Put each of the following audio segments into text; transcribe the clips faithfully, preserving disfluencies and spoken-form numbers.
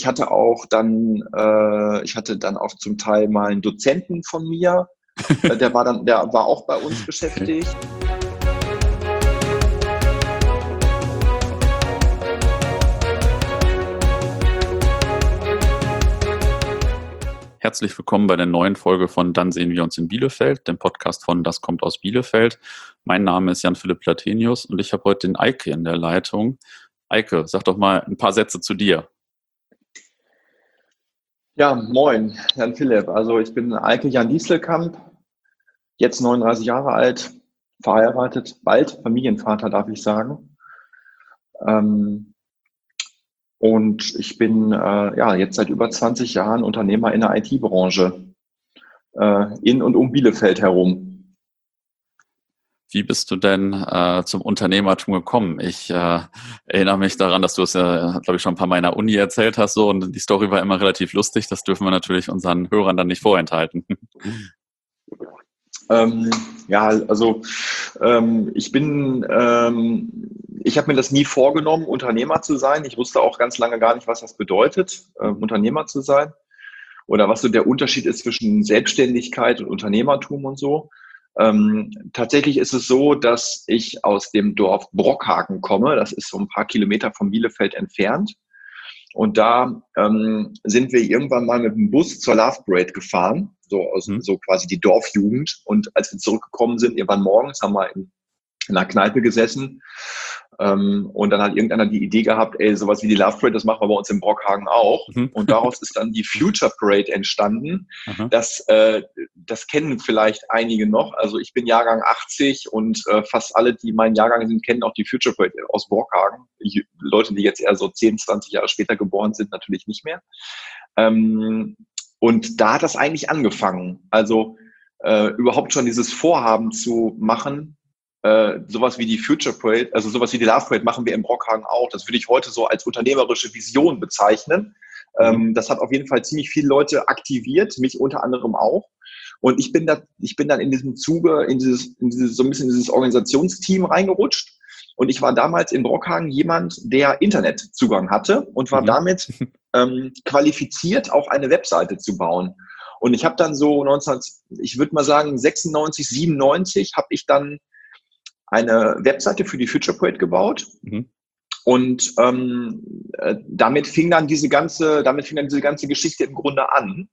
ich hatte auch dann, äh, ich hatte dann auch zum Teil mal einen Dozenten von mir, äh, der war dann, der war auch bei uns Okay. beschäftigt. Herzlich willkommen bei der neuen Folge von Dann sehen wir uns in Bielefeld, dem Podcast von Das kommt aus Bielefeld. Mein Name ist Jan-Philipp Platenius und ich habe heute den Eike in der Leitung. Eike, sag doch mal ein paar Sätze zu dir. Ja, moin, Jan Philipp. Also ich bin Eike Jan Dieselkamp, jetzt neununddreißig Jahre alt, verheiratet, bald Familienvater, darf ich sagen. Ähm, und ich bin äh, ja jetzt seit über zwanzig Jahren Unternehmer in der I T-Branche, äh, in und um Bielefeld herum. Wie bist du denn äh, zum Unternehmertum gekommen? Ich äh, erinnere mich daran, dass du es ja, glaube ich, schon ein paar Mal in der Uni erzählt hast, so, und die Story war immer relativ lustig. Das dürfen wir natürlich unseren Hörern dann nicht vorenthalten. Ähm, ja, also ähm, ich bin, ähm, ich habe mir das nie vorgenommen, Unternehmer zu sein. Ich wusste auch ganz lange gar nicht, was das bedeutet, äh, Unternehmer zu sein oder was so der Unterschied ist zwischen Selbstständigkeit und Unternehmertum und so. Ähm, tatsächlich ist es so, dass ich aus dem Dorf Brockhagen komme. Das ist so ein paar Kilometer von Bielefeld entfernt. Und da ähm, sind wir irgendwann mal mit dem Bus zur Love Parade gefahren, so aus, Hm? so quasi die Dorfjugend. Und als wir zurückgekommen sind, irgendwann morgens, haben wir in, in einer Kneipe gesessen. Ähm, und dann hat irgendeiner die Idee gehabt, ey, sowas wie die Love Parade, das machen wir bei uns in Brockhagen auch. Mhm. Und daraus ist dann die Future Parade entstanden. Aha. Das, äh, das kennen vielleicht einige noch. Also ich bin Jahrgang achtzig und äh, fast alle, die mein Jahrgang sind, kennen auch die Future Parade aus Brockhagen. Die Leute, die jetzt eher so zehn, zwanzig Jahre später geboren sind, natürlich nicht mehr. Ähm, und da hat das eigentlich angefangen. Also äh, überhaupt schon dieses Vorhaben zu machen, äh, sowas wie die Future Parade, also sowas wie die Love Parade machen wir in Brockhagen auch. Das würde ich heute so als unternehmerische Vision bezeichnen. Mhm. Ähm, das hat auf jeden Fall ziemlich viele Leute aktiviert, mich unter anderem auch. Und ich bin da, ich bin dann in diesem Zuge, in dieses, in dieses, so ein bisschen in dieses Organisationsteam reingerutscht. Und ich war damals in Brockhagen jemand, der Internetzugang hatte und war Mhm. damit ähm, qualifiziert, auch eine Webseite zu bauen. Und ich habe dann so neunzehn, ich würde mal sagen sechsundneunzig, siebenundneunzig, habe ich dann eine Webseite für die Future Parade gebaut. Mhm. Und ähm, äh, damit fing dann diese ganze, damit fing dann diese ganze Geschichte im Grunde an.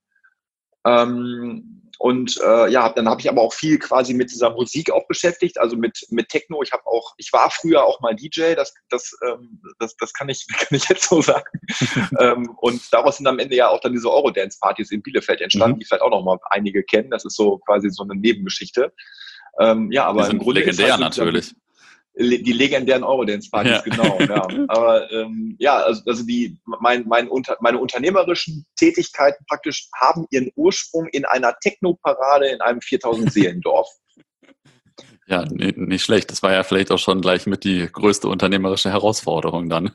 Ähm, und äh, ja, dann habe ich aber auch viel quasi mit dieser Musik auch beschäftigt, also mit mit Techno. Ich habe auch, ich war früher auch mal D J, das das ähm, das, das kann ich kann ich jetzt so sagen. ähm, und daraus sind am Ende ja auch dann diese Eurodance-Partys in Bielefeld entstanden, Mhm. die vielleicht auch noch mal einige kennen. Das ist so quasi so eine Nebengeschichte. Ähm, ja, Die aber im sind Grunde ist legendär halt so dieser, natürlich. die legendären Eurodance-Partys, Ja. genau, ja. Aber ähm, ja, also, also die, mein, mein unter, meine unternehmerischen Tätigkeiten praktisch haben ihren Ursprung in einer Techno-Parade in einem viertausend-Seelendorf. Ja, nee, nicht schlecht. Das war ja vielleicht auch schon gleich mit die größte unternehmerische Herausforderung dann.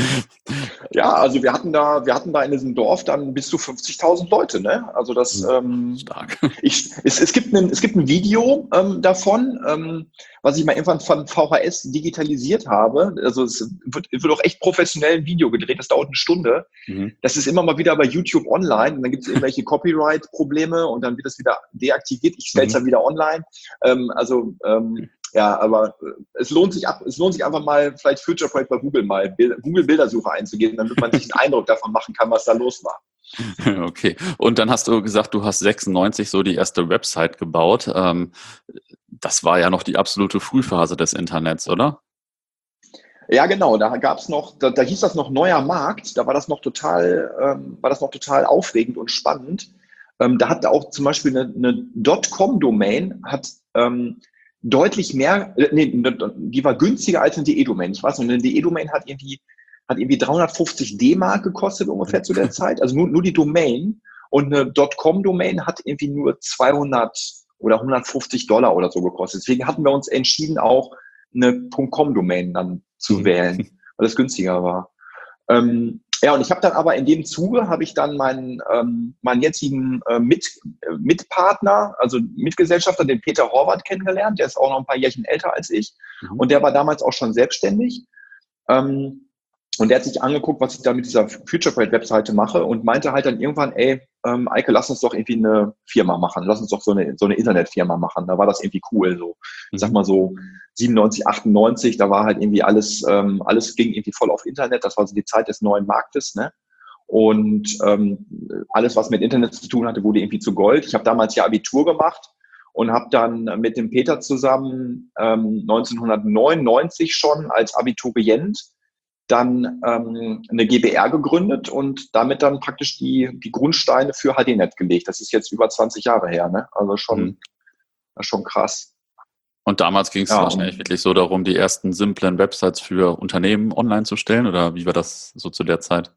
Ja, also wir hatten da, wir hatten da in diesem Dorf dann bis zu fünfzigtausend Leute, ne? Also das, ähm, Stark. ich, es, es gibt ein, es gibt ein Video ähm, davon, ähm, was ich mal irgendwann von V H S digitalisiert habe. Also es wird, wird auch echt professionell ein Video gedreht, das dauert eine Stunde. Mhm. Das ist immer mal wieder bei YouTube online und dann gibt es irgendwelche Copyright-Probleme und dann wird das wieder deaktiviert. Ich stelle es Mhm. dann wieder online. Ähm, also ähm, ja, aber es lohnt sich ab, es lohnt sich einfach mal vielleicht Future Parade bei Google mal Bild, Google Bildersuche einzugeben, damit man sich einen Eindruck davon machen kann, was da los war. Okay. Und dann hast du gesagt, du hast sechsundneunzig so die erste Website gebaut. Ähm, das war ja noch die absolute Frühphase des Internets, oder? Ja, genau. Da gab's noch, da, da hieß das noch neuer Markt. Da war das noch total, ähm, war das noch total aufregend und spannend. Ähm, da hat auch zum Beispiel eine, eine .com-Domain hat ähm, deutlich mehr, äh, nee, die war günstiger als eine de-Domain. Ich weiß noch, eine de-Domain hat irgendwie, hat irgendwie dreihundertfünfzig D-Mark gekostet ungefähr zu der Zeit. Also nur, nur die Domain. Und eine .com-Domain hat irgendwie nur zweihundert oder hundertfünfzig Dollar oder so gekostet. Deswegen hatten wir uns entschieden, auch eine .com-Domain dann zu Mhm. wählen, weil es günstiger war. Ähm, ja, und ich habe dann aber in dem Zuge, habe ich dann meinen, ähm, meinen jetzigen äh, Mit, äh, Mitpartner, also Mitgesellschafter, den Peter Horvath kennengelernt. Der ist auch noch ein paar Jährchen älter als ich. Mhm. Und der war damals auch schon selbstständig. Ähm, Und der hat sich angeguckt, was ich da mit dieser FutureProject-Webseite mache und meinte halt dann irgendwann, ey, ähm, Eike, lass uns doch irgendwie eine Firma machen. Lass uns doch so eine, so eine Internetfirma machen. Da war das irgendwie cool. So, ich sag Mhm. mal so siebenundneunzig, achtundneunzig, da war halt irgendwie alles, ähm, alles ging irgendwie voll auf Internet. Das war so die Zeit des neuen Marktes, ne? Und ähm, alles, was mit Internet zu tun hatte, wurde irgendwie zu Gold. Ich habe damals ja Abitur gemacht und habe dann mit dem Peter zusammen ähm, neunzehnhundertneunundneunzig schon als Abiturient dann ähm, eine GbR gegründet und damit dann praktisch die, die Grundsteine für H D Net gelegt. Das ist jetzt über zwanzig Jahre her, ne? Also Mhm. schon, schon krass. Und damals ging es Ja, wahrscheinlich wirklich so darum, die ersten simplen Websites für Unternehmen online zu stellen, oder wie war das so zu der Zeit?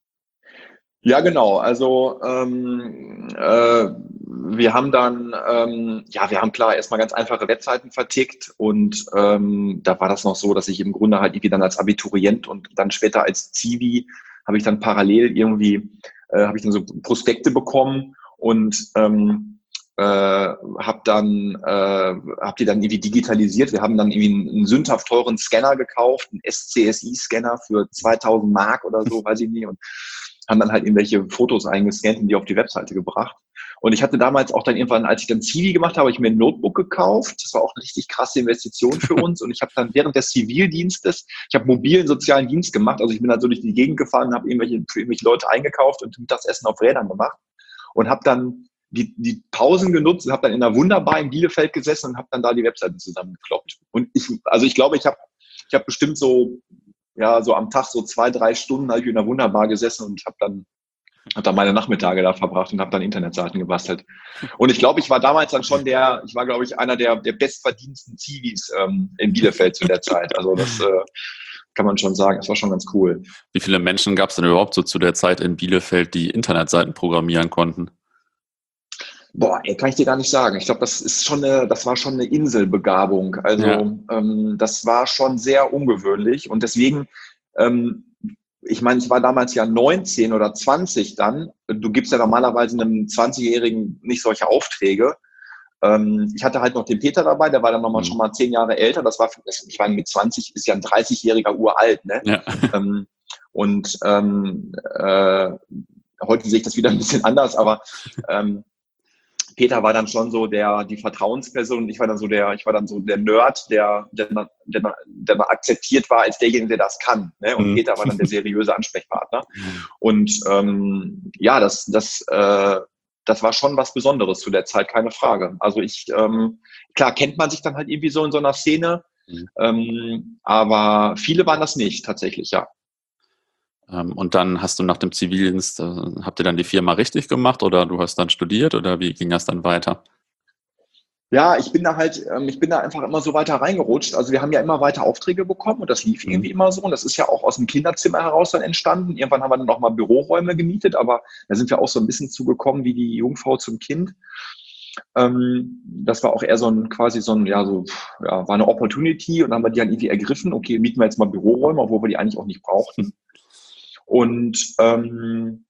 ja, genau. Also ähm, äh, wir haben dann, ähm, ja, wir haben klar erstmal ganz einfache Webseiten vertickt und ähm, da war das noch so, dass ich im Grunde halt irgendwie dann als Abiturient und dann später als Zivi habe ich dann parallel irgendwie, äh, habe ich dann so Prospekte bekommen und ähm, äh, habe dann, äh, hab die dann irgendwie digitalisiert. Wir haben dann irgendwie einen, einen sündhaft teuren Scanner gekauft, einen S C S I-Scanner für zweitausend Mark oder so, weiß ich nicht, und haben dann halt irgendwelche Fotos eingescannt und die auf die Webseite gebracht. Und ich hatte damals auch dann irgendwann, als ich dann Zivi gemacht habe, habe ich mir ein Notebook gekauft. Das war auch eine richtig krasse Investition für uns. Und ich habe dann während des Zivildienstes, ich habe mobilen sozialen Dienst gemacht. Also ich bin dann so durch die Gegend gefahren und habe irgendwelche, für irgendwelche Leute eingekauft und das Essen auf Rädern gemacht. Und habe dann die, die Pausen genutzt und habe dann in einer Wunderbar in Bielefeld gesessen und habe dann da die Webseiten zusammengekloppt. Und ich, also ich glaube, ich habe ich habe bestimmt so, ja, so am Tag so zwei, drei Stunden habe ich in einer Wunderbar gesessen und habe dann, hab dann meine Nachmittage da verbracht und habe dann Internetseiten gebastelt. Und ich glaube, ich war damals dann schon der, ich war, glaube ich, einer der, der bestverdiensten Zivis ähm, in Bielefeld zu der Zeit. Also das äh, kann man schon sagen. Das war schon ganz cool. Wie viele Menschen gab es denn überhaupt so zu der Zeit in Bielefeld, die Internetseiten programmieren konnten? Boah, ey, kann ich dir gar nicht sagen. Ich glaube, das ist schon eine, das war schon eine Inselbegabung. Ja. Also ähm, das war schon sehr ungewöhnlich und deswegen, ähm, ich meine, ich war damals ja neunzehn oder zwanzig dann. Du gibst ja normalerweise einem zwanzigjährigen nicht solche Aufträge. Ähm, ich hatte halt noch den Peter dabei, der war dann nochmal Mhm. schon mal zehn Jahre älter. Das war, für, ich meine, mit zwanzig ist ja ein dreißigjähriger uralt, ne? Ja. Ähm, und ähm, äh, heute sehe ich das wieder ein bisschen anders, aber ähm, Peter war dann schon so der, die Vertrauensperson. Ich war dann so der, ich war dann so der Nerd, der, der, der, der akzeptiert war als derjenige, der das kann. Ne? Und Mhm. Peter war dann der seriöse Ansprechpartner. Und ähm, ja, das, das, äh, das war schon was Besonderes zu der Zeit, keine Frage. Also ich, ähm, klar kennt man sich dann halt irgendwie so in so einer Szene, Mhm. ähm, aber viele waren das nicht tatsächlich, ja. Ähm, Und dann hast du nach dem Zivildienst, äh, habt ihr dann die Firma richtig gemacht oder du hast dann studiert oder wie ging das dann weiter? Ja, ich bin da halt, ähm, ich bin da einfach immer so weiter reingerutscht. Also wir haben ja immer weiter Aufträge bekommen und das lief Mhm. irgendwie immer so. Und das ist ja auch aus dem Kinderzimmer heraus dann entstanden. Irgendwann haben wir dann auch mal Büroräume gemietet, aber da sind wir auch so ein bisschen zugekommen wie die Jungfrau zum Kind. Ähm, das war auch eher so ein, quasi so ein, ja, so, ja, war eine Opportunity und dann haben wir die dann irgendwie ergriffen. Okay, mieten wir jetzt mal Büroräume, obwohl wir die eigentlich auch nicht brauchten. Und ähm,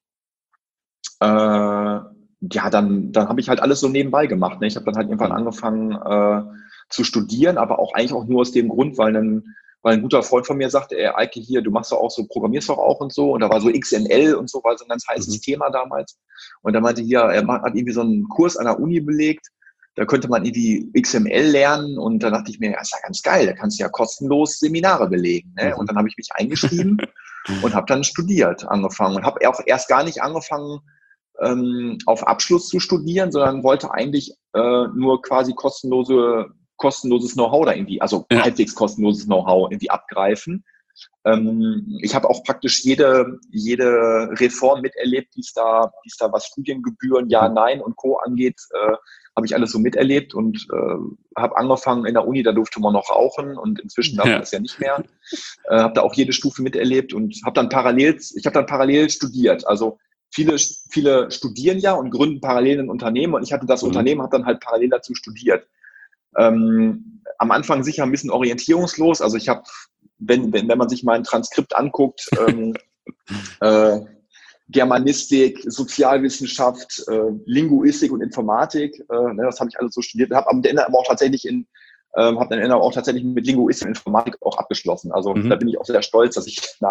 äh, ja, dann, dann habe ich halt alles so nebenbei gemacht. Ne? Ich habe dann halt irgendwann Mhm. angefangen äh, zu studieren, aber auch eigentlich auch nur aus dem Grund, weil ein, weil ein guter Freund von mir sagte, ey, Eike, hier, du machst doch auch so, programmierst doch auch und so. Und da war so X M L und so, war so ein ganz heißes Mhm. Thema damals. Und da meinte hier, er hat irgendwie so einen Kurs an der Uni belegt. Da könnte man irgendwie X M L lernen. Und da dachte ich mir, ja, ist ja ganz geil, da kannst du ja kostenlos Seminare belegen. Ne? Und Mhm. dann habe ich mich eingeschrieben und habe dann studiert, angefangen. Und habe auch erst gar nicht angefangen, ähm, auf Abschluss zu studieren, sondern wollte eigentlich äh, nur quasi kostenlose, kostenloses Know-how da irgendwie, also Ja. halbwegs kostenloses Know-how irgendwie abgreifen. Ähm, ich habe auch praktisch jede, jede Reform miterlebt, die es da, die es da was Studiengebühren, Ja, Mhm. Nein und Co. angeht, äh, habe ich alles so miterlebt und äh, habe angefangen in der Uni, da durfte man noch rauchen und inzwischen darf man Ja. das ja nicht mehr. Äh, habe da auch jede Stufe miterlebt und habe dann parallel, ich habe dann parallel studiert. Also viele, viele studieren ja und gründen parallel ein Unternehmen und ich hatte das Mhm. Unternehmen, habe dann halt parallel dazu studiert. Ähm, am Anfang sicher ein bisschen orientierungslos. Also ich habe, wenn, wenn, wenn man sich mein Transkript anguckt, ähm, äh, Germanistik, Sozialwissenschaft, äh, Linguistik und Informatik, äh, ne, das habe ich alles so studiert. Habe am Ende aber auch tatsächlich in ähm, habe dann auch tatsächlich mit Linguistik und Informatik auch abgeschlossen. Also da Mhm. bin ich auch sehr stolz, dass ich nach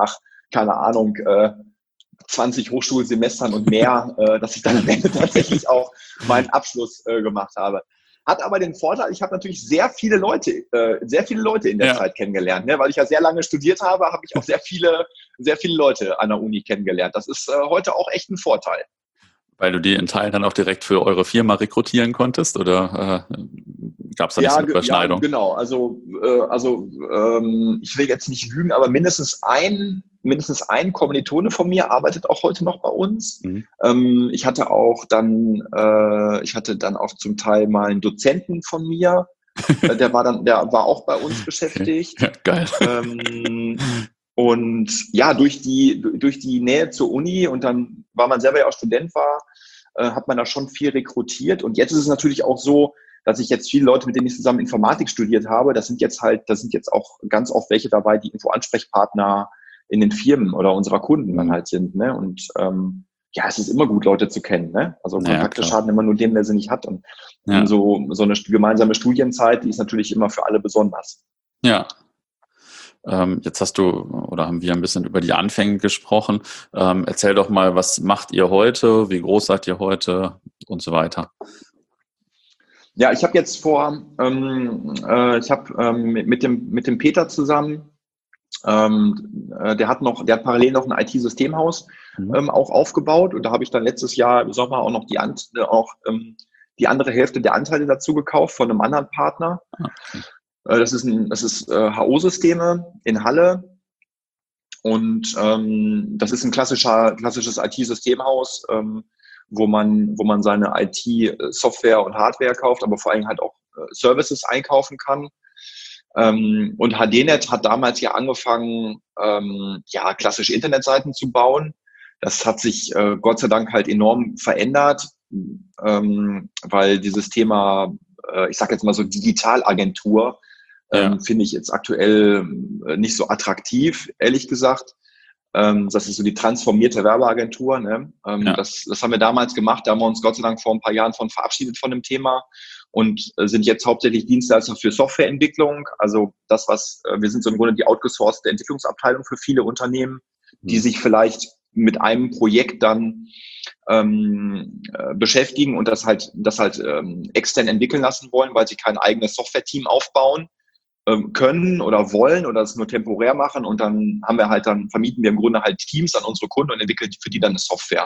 keine Ahnung, äh, zwanzig Hochschulsemestern und mehr, äh, dass ich dann am Ende tatsächlich auch meinen Abschluss äh, gemacht habe. Hat aber den Vorteil, ich habe natürlich sehr viele Leute, äh, sehr viele Leute in der Ja. Zeit kennengelernt, ne? Weil ich ja sehr lange studiert habe, habe ich auch sehr viele, sehr viele Leute an der Uni kennengelernt. Das ist äh, heute auch echt ein Vorteil. Weil du die in Teilen dann auch direkt für eure Firma rekrutieren konntest, oder äh, gab es da nicht Ja, so eine ge- ja, Überschneidung? genau. Also, äh, also ähm, ich will jetzt nicht lügen, aber mindestens ein, mindestens ein Kommilitone von mir arbeitet auch heute noch bei uns. Mhm. Ähm, ich hatte auch dann, äh, ich hatte dann auch zum Teil mal einen Dozenten von mir, äh, der war dann, der war auch bei uns Okay. beschäftigt. Ja, geil. Ähm, und ja, durch die, durch die Nähe zur Uni und dann, weil man selber ja auch Student war, äh, hat man da schon viel rekrutiert. Und jetzt ist es natürlich auch so, dass ich jetzt viele Leute, mit denen ich zusammen Informatik studiert habe, das sind jetzt halt, das sind jetzt auch ganz oft welche dabei, die Info-Ansprechpartner in den Firmen oder unserer Kunden dann Mhm. halt sind. Ne? Und ähm, ja, es ist immer gut, Leute zu kennen. Ne? Also Naja, Kontakte klar. schaden immer nur dem, der sie nicht hat. Und Ja. so, so eine gemeinsame Studienzeit, die ist natürlich immer für alle besonders. Ja. Ähm, jetzt hast du oder haben wir ein bisschen über die Anfänge gesprochen. Ähm, erzähl doch mal, was macht ihr heute? Wie groß seid ihr heute? Und so weiter. Ja, ich habe jetzt vor, ähm, äh, ich habe ähm, mit, mit dem mit dem Peter zusammen, ähm, äh, der hat noch, der hat parallel noch ein I T-Systemhaus Mhm. ähm, auch aufgebaut und da habe ich dann letztes Jahr im Sommer auch noch die Ant äh, auch ähm, die andere Hälfte der Anteile dazu gekauft von einem anderen Partner. Ah, okay. Äh, das ist ein, das ist äh, H O-Systeme in Halle und ähm, das ist ein klassischer klassisches I T-Systemhaus. Ähm, wo man, wo man seine I T-Software und Hardware kauft, aber vor allem halt auch äh, Services einkaufen kann. Ähm, und H D Net hat damals ja angefangen, ähm, ja, klassische Internetseiten zu bauen. Das hat sich äh, Gott sei Dank halt enorm verändert, ähm, weil dieses Thema, äh, ich sage jetzt mal so Digitalagentur, Ja. ähm, finde ich jetzt aktuell äh, nicht so attraktiv, ehrlich gesagt. Ähm, das ist so die transformierte Werbeagentur. Ne? Ähm, Ja. das, das haben wir damals gemacht. Da haben wir uns Gott sei Dank vor ein paar Jahren von verabschiedet von dem Thema und äh, sind jetzt hauptsächlich Dienstleister für Softwareentwicklung. Also das, was äh, wir sind so im Grunde die outgesourcete Entwicklungsabteilung für viele Unternehmen, die Mhm. sich vielleicht mit einem Projekt dann ähm, äh, beschäftigen und das halt, das halt ähm, extern entwickeln lassen wollen, weil sie kein eigenes Software-Team aufbauen können oder wollen oder es nur temporär machen und dann haben wir halt, dann vermieten wir im Grunde halt Teams an unsere Kunden und entwickeln für die dann eine Software.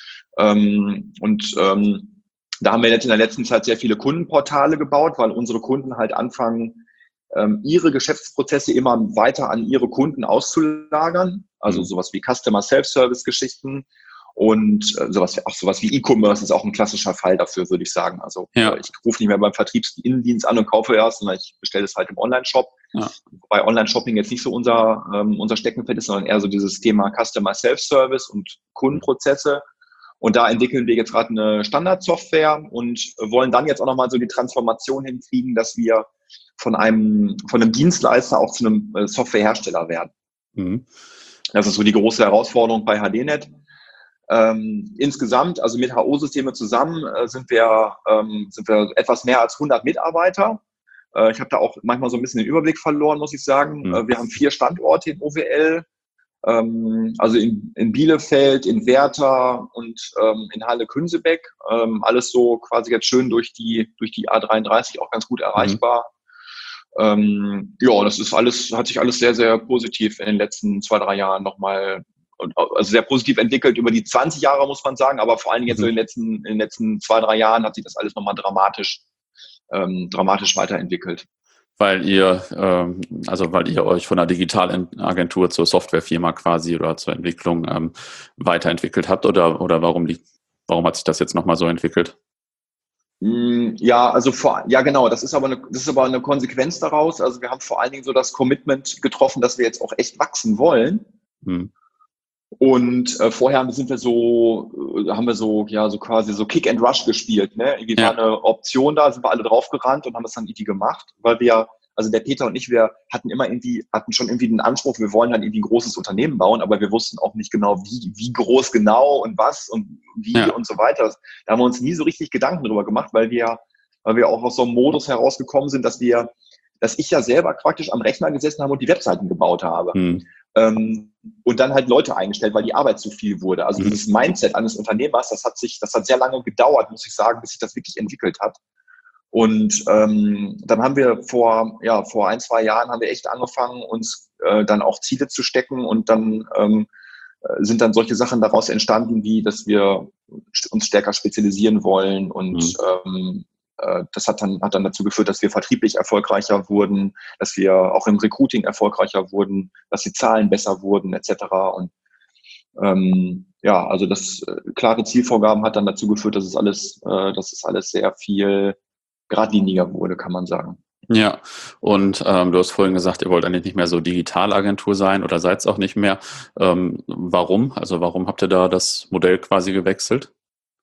Ähm, und ähm, da haben wir jetzt in der letzten Zeit sehr viele Kundenportale gebaut, weil unsere Kunden halt anfangen, ähm, ihre Geschäftsprozesse immer weiter an ihre Kunden auszulagern. Also Mhm. sowas wie Customer Self-Service-Geschichten und äh, sowas, auch sowas wie E-Commerce ist auch ein klassischer Fall dafür, würde ich sagen. Also Ja. äh, ich rufe nicht mehr beim Vertriebsinnendienst an und kaufe erst, sondern ich bestelle es halt im Online-Shop. Ja. Wobei Online-Shopping jetzt nicht so unser, ähm, unser Steckenpferd ist, sondern eher so dieses Thema Customer Self-Service und Kundenprozesse. Und da entwickeln wir jetzt gerade eine Standardsoftware und wollen dann jetzt auch nochmal so die Transformation hinkriegen, dass wir von einem, von einem Dienstleister auch zu einem äh, Softwarehersteller werden. Mhm. Das ist so die große Herausforderung bei H D Net. Ähm, insgesamt, also mit H O-Systeme zusammen, äh, sind wir, ähm, sind wir etwas mehr als hundert Mitarbeiter. Äh, ich habe da auch manchmal so ein bisschen den Überblick verloren, muss ich sagen. Mhm. Äh, wir haben vier Standorte in O W L, ähm, also in, in Bielefeld, in Werther und ähm, in Halle-Künsebeck. Ähm, alles so quasi jetzt schön durch die, durch die A dreiunddreißig auch ganz gut erreichbar. Mhm. Ähm, ja, das ist alles, hat sich alles sehr, sehr positiv in den letzten zwei, drei Jahren nochmal, also sehr positiv entwickelt über die zwanzig Jahre, muss man sagen, aber vor allen Dingen jetzt Mhm. so in den letzten, in den letzten zwei, drei Jahren hat sich das alles nochmal dramatisch, ähm, dramatisch weiterentwickelt. Weil ihr, ähm, also weil ihr euch von der Digitalagentur zur Softwarefirma quasi oder zur Entwicklung ähm, weiterentwickelt habt, oder, oder warum liegt, warum hat sich das jetzt nochmal so entwickelt? Ja, also vor, ja genau, das ist aber eine, das ist aber eine Konsequenz daraus. Also wir haben vor allen Dingen so das Commitment getroffen, dass wir jetzt auch echt wachsen wollen. Hm. Und äh, vorher sind wir so, äh, haben wir so, ja, so quasi so Kick and Rush gespielt, ne? Irgendwie Ja. war eine Option da, sind wir alle draufgerannt und haben es dann irgendwie gemacht, weil wir, also der Peter und ich, wir hatten immer irgendwie, hatten schon irgendwie den Anspruch, wir wollen dann irgendwie ein großes Unternehmen bauen, aber wir wussten auch nicht genau, wie, wie groß genau und was und wie Ja. und so weiter. Da haben wir uns nie so richtig Gedanken drüber gemacht, weil wir, weil wir auch aus so einem Modus herausgekommen sind, dass wir, dass ich ja selber praktisch am Rechner gesessen habe und die Webseiten gebaut habe. Hm. Ähm, und dann halt Leute eingestellt, weil die Arbeit zu viel wurde. Also Mhm. dieses Mindset eines Unternehmers, das hat sich, das hat sehr lange gedauert, muss ich sagen, bis sich das wirklich entwickelt hat. Und ähm, dann haben wir vor, ja, vor ein, zwei Jahren haben wir echt angefangen, uns äh, dann auch Ziele zu stecken und dann ähm, sind dann solche Sachen daraus entstanden, wie dass wir uns stärker spezialisieren wollen und Mhm. ähm, äh, das hat dann, hat dann dazu geführt, dass wir vertrieblich erfolgreicher wurden, dass wir auch im Recruiting erfolgreicher wurden, dass die Zahlen besser wurden et cetera. Und ähm, ja, also das äh, klare Zielvorgaben hat dann dazu geführt, dass es alles, äh, dass es alles sehr viel geradliniger wurde, kann man sagen. Ja, und ähm, du hast vorhin gesagt, ihr wollt eigentlich nicht mehr so Digitalagentur sein oder seid es auch nicht mehr. Ähm, warum? Also warum habt ihr da das Modell quasi gewechselt?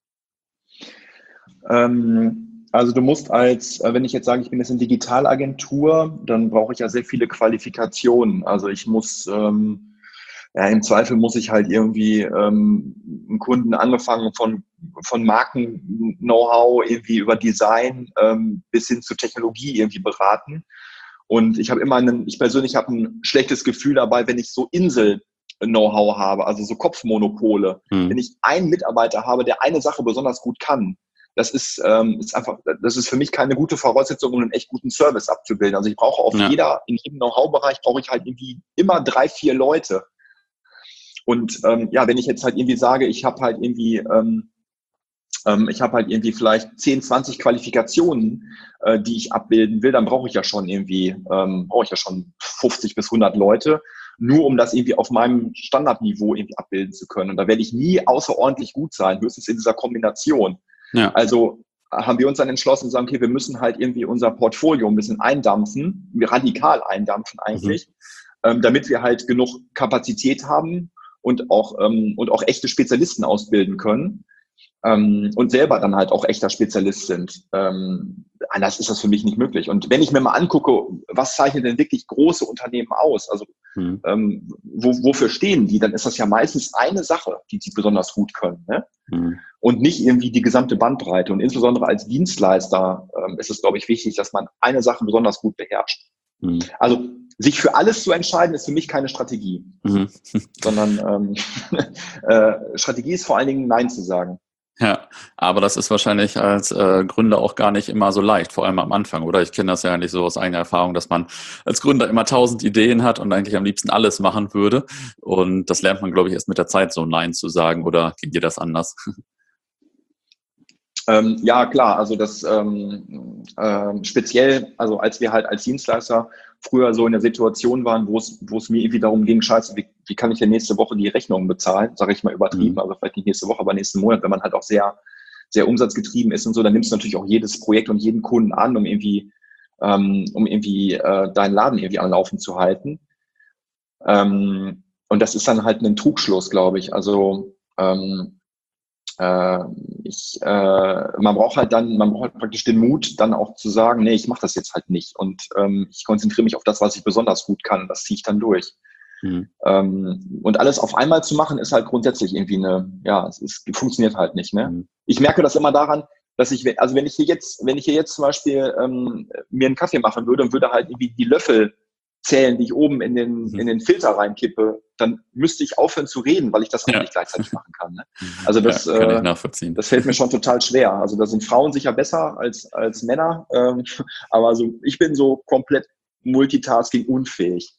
Ähm, also du musst als, äh, wenn ich jetzt sage, ich bin jetzt eine Digitalagentur, dann brauche ich ja sehr viele Qualifikationen. Also ich muss, ähm, ja, im Zweifel muss ich halt irgendwie ähm, einen Kunden angefangen von, von Marken-Know-how irgendwie über Design ähm, bis hin zu Technologie irgendwie beraten. Und ich habe immer einen, ich persönlich habe ein schlechtes Gefühl dabei, wenn ich so Insel-Know-how habe, also so Kopfmonopole. Wenn Mhm. ich einen Mitarbeiter habe, der eine Sache besonders gut kann, das ist, ähm, ist einfach, das ist für mich keine gute Voraussetzung, um einen echt guten Service abzubilden. Also ich brauche auf Ja. jeder, in jedem Know-how-Bereich brauche ich halt irgendwie immer drei, vier Leute. Und ähm, ja, wenn ich jetzt halt irgendwie sage, ich habe halt irgendwie, ähm, ähm, ich habe halt irgendwie vielleicht zehn, zwanzig Qualifikationen, äh, die ich abbilden will, dann brauche ich ja schon irgendwie, ähm, brauche ich ja schon fünfzig bis hundert Leute, nur um das irgendwie auf meinem Standardniveau irgendwie abbilden zu können. Und da werde ich nie außerordentlich gut sein, höchstens in dieser Kombination. Ja. Also haben wir uns dann entschlossen zu sagen, okay, wir müssen halt irgendwie unser Portfolio ein bisschen eindampfen, radikal eindampfen Mhm. eigentlich, ähm, damit wir halt genug Kapazität haben und auch, ähm, und auch echte Spezialisten ausbilden können ähm, und selber dann halt auch echter Spezialist sind. Ähm, anders ist das für mich nicht möglich. Und wenn ich mir mal angucke, was zeichnet denn wirklich große Unternehmen aus? Also Mhm. ähm, wo, wofür stehen die? Dann ist das ja meistens eine Sache, die sie besonders gut können. Ne? Mhm. Und nicht irgendwie die gesamte Bandbreite. Und insbesondere als Dienstleister ähm, ist es, glaube ich, wichtig, dass man eine Sache besonders gut beherrscht. Mhm. Also sich für alles zu entscheiden, ist für mich keine Strategie, Mhm. sondern ähm, äh, Strategie ist vor allen Dingen Nein zu sagen. Ja, aber das ist wahrscheinlich als äh, Gründer auch gar nicht immer so leicht, vor allem am Anfang, oder? Ich kenne das ja eigentlich so aus eigener Erfahrung, dass man als Gründer immer tausend Ideen hat und eigentlich am liebsten alles machen würde. Und das lernt man, glaube ich, erst mit der Zeit, so Nein zu sagen, oder geht dir das anders? Ähm, ja, klar, also das ähm, ähm, speziell, also als wir halt als Dienstleister früher so in der Situation waren, wo es, wo es mir irgendwie darum ging, scheiße, wie, wie kann ich denn nächste Woche die Rechnungen bezahlen, sage ich mal übertrieben, Mhm. also vielleicht nicht nächste Woche, aber nächsten Monat, wenn man halt auch sehr, sehr umsatzgetrieben ist und so, dann nimmst du natürlich auch jedes Projekt und jeden Kunden an, um irgendwie, ähm, um irgendwie äh, deinen Laden irgendwie am Laufen zu halten. Ähm, und das ist dann halt ein Trugschluss, glaube ich. Also ähm, äh, ich, äh, man braucht halt dann, man braucht halt praktisch den Mut, dann auch zu sagen, nee, ich mache das jetzt halt nicht. Und ähm, ich konzentriere mich auf das, was ich besonders gut kann. Das ziehe ich dann durch. Mhm. Ähm, und alles auf einmal zu machen, ist halt grundsätzlich irgendwie eine, ja, es ist, funktioniert halt nicht. Ne? Mhm. Ich merke das immer daran, dass ich, also wenn ich hier jetzt, wenn ich hier jetzt zum Beispiel ähm, mir einen Kaffee machen würde und würde halt irgendwie die Löffel zählen, die ich oben in den, in Mhm. den Filter reinkippe, dann müsste ich aufhören zu reden, weil ich das auch Ja. nicht gleichzeitig machen kann. Ne? Also Ja, das, kann ich äh, nachvollziehen. das fällt mir schon total schwer. Also da sind Frauen sicher besser als, als Männer, ähm, aber so, ich bin so komplett multitasking unfähig.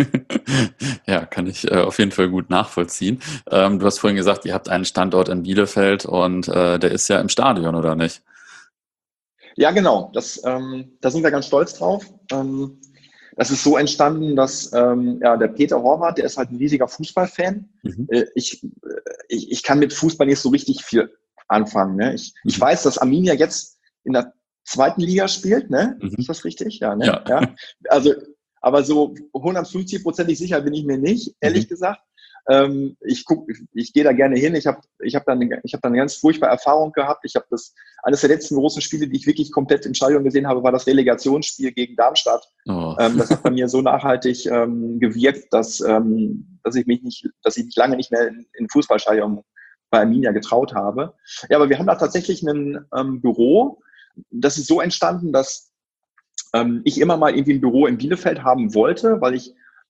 Ja, kann ich äh, auf jeden Fall gut nachvollziehen. Ähm, du hast vorhin gesagt, ihr habt einen Standort in Bielefeld und äh, der ist ja im Stadion, oder nicht? Ja, genau. Das, ähm, da sind wir ganz stolz drauf. Ähm, das ist so entstanden, dass ähm, ja, der Peter Horvath, der ist halt ein riesiger Fußballfan. Mhm. Äh, ich, äh, ich, ich kann mit Fußball nicht so richtig viel anfangen. Ne? Ich, ich Mhm. weiß, dass Arminia jetzt in der zweiten Liga spielt. Ne? Ist Mhm. das richtig? Ja, ne? Ja. Ja. Also, aber so hundertfünfzig-prozentig sicher bin ich mir nicht, ehrlich Mhm. gesagt. Ähm, ich guck, ich, ich gehe da gerne hin. Ich habe ich hab dann, ich hab dann eine ganz furchtbare Erfahrung gehabt. Ich habe das, eines der letzten großen Spiele, die ich wirklich komplett im Stadion gesehen habe, war das Relegationsspiel gegen Darmstadt. Oh. Ähm, das hat bei mir so nachhaltig ähm, gewirkt, dass, ähm, dass ich mich nicht, dass ich mich lange nicht mehr in, in Fußballstadion bei Arminia getraut habe. Ja, aber wir haben da tatsächlich ein ähm, Büro. Das ist so entstanden, dass ähm, ich immer mal irgendwie ein Büro in Bielefeld haben wollte, weil ich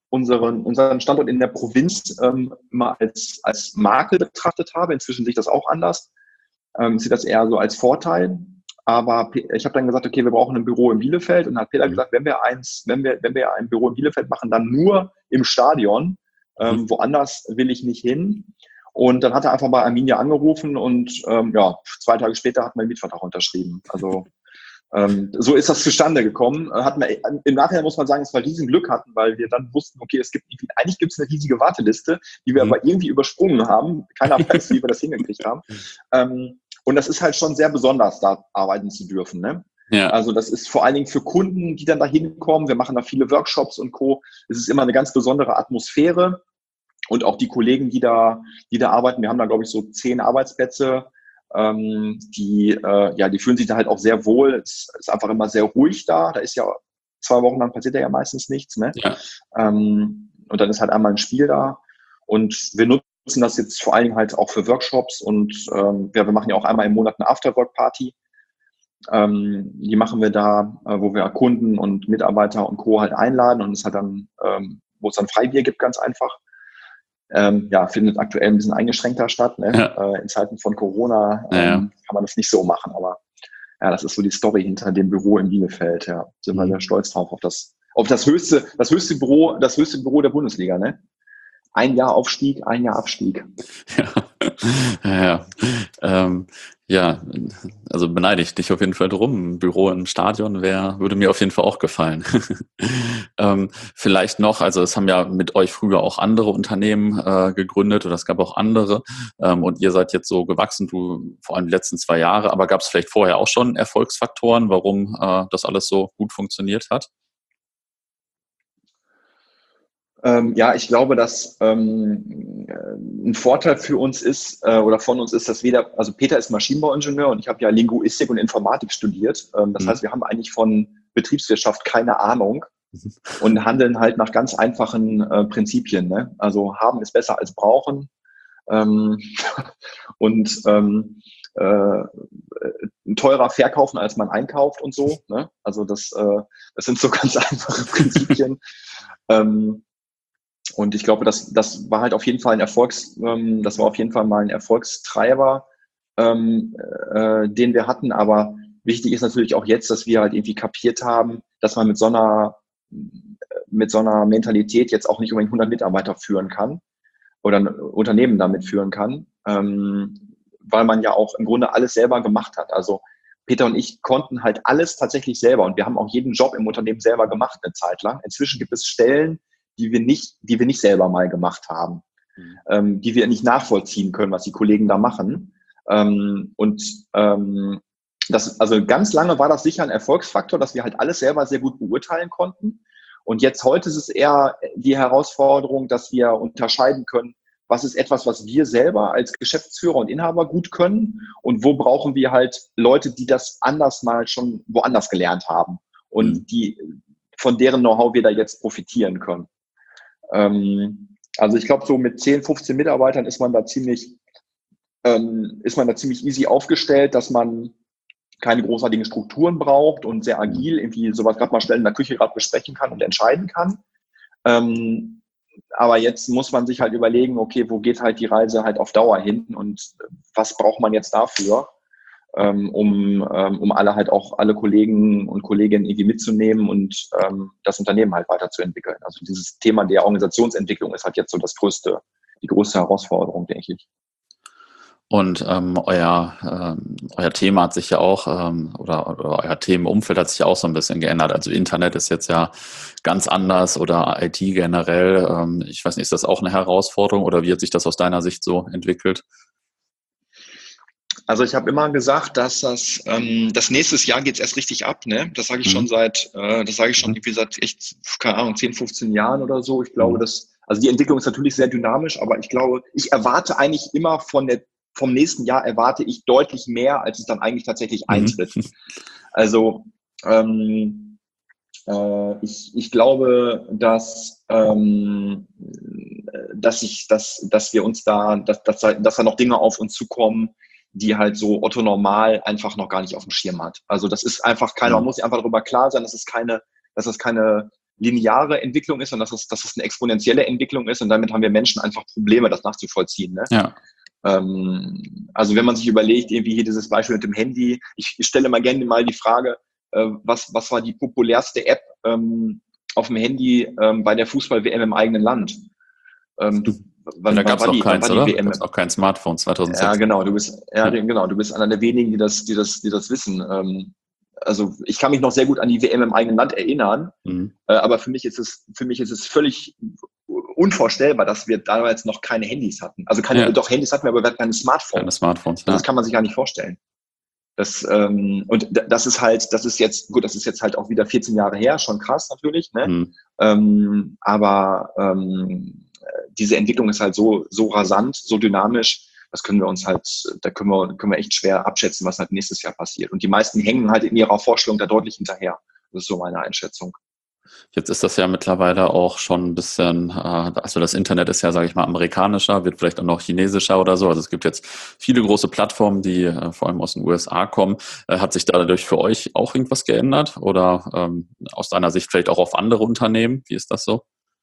unseren, unseren Standort in der Provinz ähm, immer als, als Makel betrachtet habe. Inzwischen sehe ich das auch anders. Ähm, ich sehe das eher so als Vorteil. Aber ich habe dann gesagt, okay, wir brauchen ein Büro in Bielefeld. Und dann hat Peter gesagt, wenn wir eins, wenn wir, wenn wir ein Büro in Bielefeld machen, dann nur im Stadion. Ähm, woanders will ich nicht hin. Und dann hat er einfach bei Arminia angerufen und ähm, ja, zwei Tage später hat man den Mietvertrag unterschrieben. Also ähm, so ist das zustande gekommen. Hat man, im Nachhinein muss man sagen, dass wir riesen Glück hatten, weil wir dann wussten, okay, es gibt eigentlich gibt es eine riesige Warteliste, die wir mhm. aber irgendwie übersprungen haben. Keiner weiß, wie wir das hingekriegt haben. Ähm, und das ist halt schon sehr besonders, da arbeiten zu dürfen. Ne? Ja. Also das ist vor allen Dingen für Kunden, die dann da hinkommen. Wir machen da viele Workshops und Co. Es ist immer eine ganz besondere Atmosphäre. Und auch die Kollegen, die da, die da arbeiten, wir haben da, glaube ich, so zehn Arbeitsplätze, ähm, die, äh, ja, die fühlen sich da halt auch sehr wohl. Es ist einfach immer sehr ruhig da. Da ist ja zwei Wochen lang passiert ja meistens nichts, ne? Ja. Ähm, und dann ist halt einmal ein Spiel da. Und wir nutzen das jetzt vor allen Dingen halt auch für Workshops und ähm, ja, wir machen ja auch einmal im Monat eine Afterwork-Party. Ähm, die machen wir da, äh, wo wir Kunden und Mitarbeiter und Co. halt einladen und es hat dann, ähm, wo es dann Freibier gibt, ganz einfach. Ähm, ja, findet aktuell ein bisschen eingeschränkter statt. Ne? Ja. Äh, in Zeiten von Corona ähm, ja, ja. kann man das nicht so machen, aber ja, das ist so die Story hinter dem Büro in Bielefeld. Ja, sind wir mhm. sehr stolz drauf auf das, auf das höchste, das höchste Büro, das höchste Büro der Bundesliga. Ne? Ein Jahr Aufstieg, ein Jahr Abstieg. Ja, ja, ähm, ja, also beneide ich dich auf jeden Fall drum. Ein Büro im Stadion wäre, würde mir auf jeden Fall auch gefallen. ähm, vielleicht noch, also es haben ja mit euch früher auch andere Unternehmen äh, gegründet oder es gab auch andere ähm, und ihr seid jetzt so gewachsen, du vor allem die letzten zwei Jahre, aber gab es vielleicht vorher auch schon Erfolgsfaktoren, warum äh, das alles so gut funktioniert hat? Ähm, ja, ich glaube, dass ähm, ein Vorteil für uns ist äh, oder von uns ist, dass weder, also Peter ist Maschinenbauingenieur und ich habe ja Linguistik und Informatik studiert. Ähm, das mhm. heißt, wir haben eigentlich von Betriebswirtschaft keine Ahnung und handeln halt nach ganz einfachen äh, Prinzipien. Ne? Also haben ist besser als brauchen ähm, und ähm, äh, teurer verkaufen, als man einkauft und so. Ne? Also das, äh, das sind so ganz einfache Prinzipien. ähm, Und ich glaube, das, das war halt auf jeden Fall ein Erfolgs, ähm, das war auf jeden Fall mal ein Erfolgstreiber, ähm, äh, den wir hatten. Aber wichtig ist natürlich auch jetzt, dass wir halt irgendwie kapiert haben, dass man mit so einer, mit so einer Mentalität jetzt auch nicht unbedingt hundert Mitarbeiter führen kann oder ein Unternehmen damit führen kann, ähm, weil man ja auch im Grunde alles selber gemacht hat. Also Peter und ich konnten halt alles tatsächlich selber und wir haben auch jeden Job im Unternehmen selber gemacht eine Zeit lang. Inzwischen gibt es Stellen, die wir nicht, die wir nicht selber mal gemacht haben, mhm. ähm, die wir nicht nachvollziehen können, was die Kollegen da machen. Ähm, und ähm, das, also ganz lange war das sicher ein Erfolgsfaktor, dass wir halt alles selber sehr gut beurteilen konnten. Und jetzt heute ist es eher die Herausforderung, dass wir unterscheiden können, was ist etwas, was wir selber als Geschäftsführer und Inhaber gut können und wo brauchen wir halt Leute, die das anders mal schon woanders gelernt haben und mhm. die von deren Know-how wir da jetzt profitieren können. Ähm, also ich glaube, so mit zehn, fünfzehn Mitarbeitern ist man da ziemlich, ähm, ist man da ziemlich easy aufgestellt, dass man keine großartigen Strukturen braucht und sehr agil irgendwie sowas gerade mal schnell in der Küche gerade besprechen kann und entscheiden kann. Ähm, aber jetzt muss man sich halt überlegen, okay, wo geht halt die Reise halt auf Dauer hin und was braucht man jetzt dafür, ähm, um, ähm, um alle halt auch, alle Kollegen und Kolleginnen irgendwie mitzunehmen und ähm, das Unternehmen halt weiterzuentwickeln. Also dieses Thema der Organisationsentwicklung ist halt jetzt so das größte, die größte Herausforderung, denke ich. Und ähm, euer, ähm, euer Thema hat sich ja auch, ähm, oder, oder euer Themenumfeld hat sich ja auch so ein bisschen geändert. Also Internet ist jetzt ja ganz anders oder I T generell. Ähm, ich weiß nicht, ist das auch eine Herausforderung oder wie hat sich das aus deiner Sicht so entwickelt? Also ich habe immer gesagt, dass das, ähm, das nächstes Jahr geht es erst richtig ab. Ne? Das sage ich mhm. schon seit, äh, das sage ich schon irgendwie seit echt, keine Ahnung, zehn, fünfzehn Jahren oder so. Ich glaube, mhm. dass, also die Entwicklung ist natürlich sehr dynamisch, aber ich glaube, ich erwarte eigentlich immer von der vom nächsten Jahr erwarte ich deutlich mehr, als es dann eigentlich tatsächlich mhm. eintritt. Also ähm, äh, ich, ich glaube, dass, ähm, dass, ich, dass, dass wir uns da, dass, dass, dass da noch Dinge auf uns zukommen, die halt so Otto Normal einfach noch gar nicht auf dem Schirm hat. Also das ist einfach keine, mhm. man muss sich einfach darüber klar sein, dass es keine, dass es keine lineare Entwicklung ist, sondern dass es, dass es eine exponentielle Entwicklung ist und damit haben wir Menschen einfach Probleme, das nachzuvollziehen. Ne? Ja. Ähm, also wenn man sich überlegt, irgendwie hier dieses Beispiel mit dem Handy, ich, ich stelle mal gerne mal die Frage, äh, was, was war die populärste App ähm, auf dem Handy ähm, bei der Fußball-W M im eigenen Land? Ähm, du, wann, Ja, da gab es noch keins, oder? Da gab es noch kein Smartphone zweitausendsechs. Ja, genau, du bist, ja, ja. genau, du bist einer der wenigen, die das, die das, die das wissen. Ähm, also ich kann mich noch sehr gut an die W M im eigenen Land erinnern, mhm. äh, aber für mich ist es, für mich ist es völlig unvorstellbar, dass wir damals noch keine Handys hatten. Also keine, ja. doch Handys hatten wir, aber wir hatten keine Smartphones. Keine Smartphones. Ja. Das kann man sich gar nicht vorstellen. Das, ähm, und das ist halt, das ist jetzt, gut, das ist jetzt halt auch wieder vierzehn Jahre her, schon krass natürlich, ne? Mhm. Ähm, aber ähm, diese Entwicklung ist halt so, so rasant, so dynamisch, das können wir uns halt, da können wir, können wir echt schwer abschätzen, was halt nächstes Jahr passiert. Und die meisten hängen halt in ihrer Vorstellung da deutlich hinterher. Das ist so meine Einschätzung. Jetzt ist das ja mittlerweile auch schon ein bisschen, also das Internet ist ja, sage ich mal, amerikanischer, wird vielleicht auch noch chinesischer oder so. Also es gibt jetzt viele große Plattformen, die vor allem aus den U S A kommen. Hat sich dadurch für euch auch irgendwas geändert oder ähm, aus deiner Sicht vielleicht auch auf andere Unternehmen? Wie ist das so?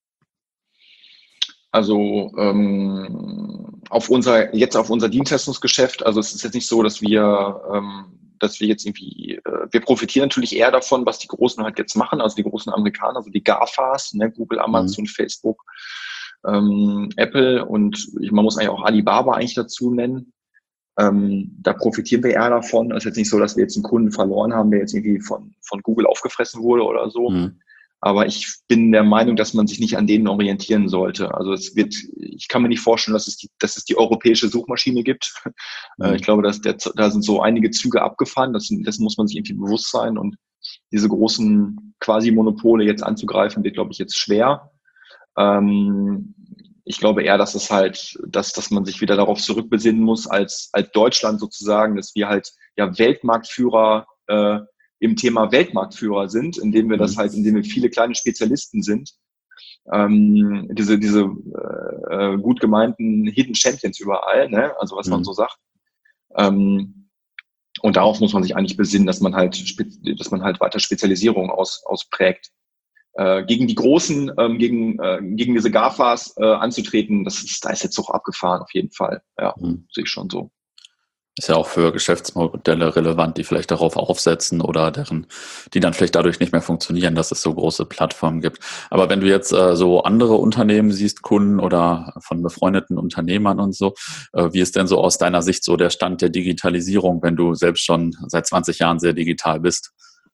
Also ähm, auf unser jetzt auf unser Dienstleistungsgeschäft, also es ist jetzt nicht so, dass wir ähm, dass wir jetzt irgendwie, äh, wir profitieren natürlich eher davon, was die Großen halt jetzt machen, also die großen Amerikaner, also die GAFAs, ne, Google, Amazon, mhm. Facebook, ähm, Apple und ich, man muss eigentlich auch Alibaba eigentlich dazu nennen. Ähm, da profitieren wir eher davon. Es ist jetzt nicht so, dass wir jetzt einen Kunden verloren haben, der jetzt irgendwie von, von Google aufgefressen wurde oder so. Mhm. Aber ich bin der Meinung, dass man sich nicht an denen orientieren sollte. Also es wird, ich kann mir nicht vorstellen, dass es die, dass es die europäische Suchmaschine gibt. Mhm. Ich glaube, dass der, da sind so einige Züge abgefahren. Das, das muss man sich irgendwie bewusst sein. Und diese großen Quasi-Monopole jetzt anzugreifen, wird, glaube ich, jetzt schwer. Ähm, ich glaube eher, dass es halt, dass, dass man sich wieder darauf zurückbesinnen muss, als, als Deutschland sozusagen, dass wir halt ja Weltmarktführer äh, im Thema Weltmarktführer sind, indem wir das halt, indem wir viele kleine Spezialisten sind, ähm, diese diese äh, gut gemeinten Hidden Champions überall, ne? Also was mhm. man so sagt. Ähm, und darauf muss man sich eigentlich besinnen, dass man halt, dass man halt weiter Spezialisierung aus, ausprägt. Äh, gegen die Großen, ähm, gegen äh, gegen diese GAFAs äh, anzutreten, das ist, da ist jetzt doch abgefahren auf jeden Fall. Ja, mhm. sehe ich schon so. Ist ja auch für Geschäftsmodelle relevant, die vielleicht darauf aufsetzen oder deren, die dann vielleicht dadurch nicht mehr funktionieren, dass es so große Plattformen gibt. Aber wenn du jetzt äh, so andere Unternehmen siehst, Kunden oder von befreundeten Unternehmern und so, äh, wie ist denn so aus deiner Sicht so der Stand der Digitalisierung, wenn du selbst schon seit zwanzig Jahren sehr digital bist?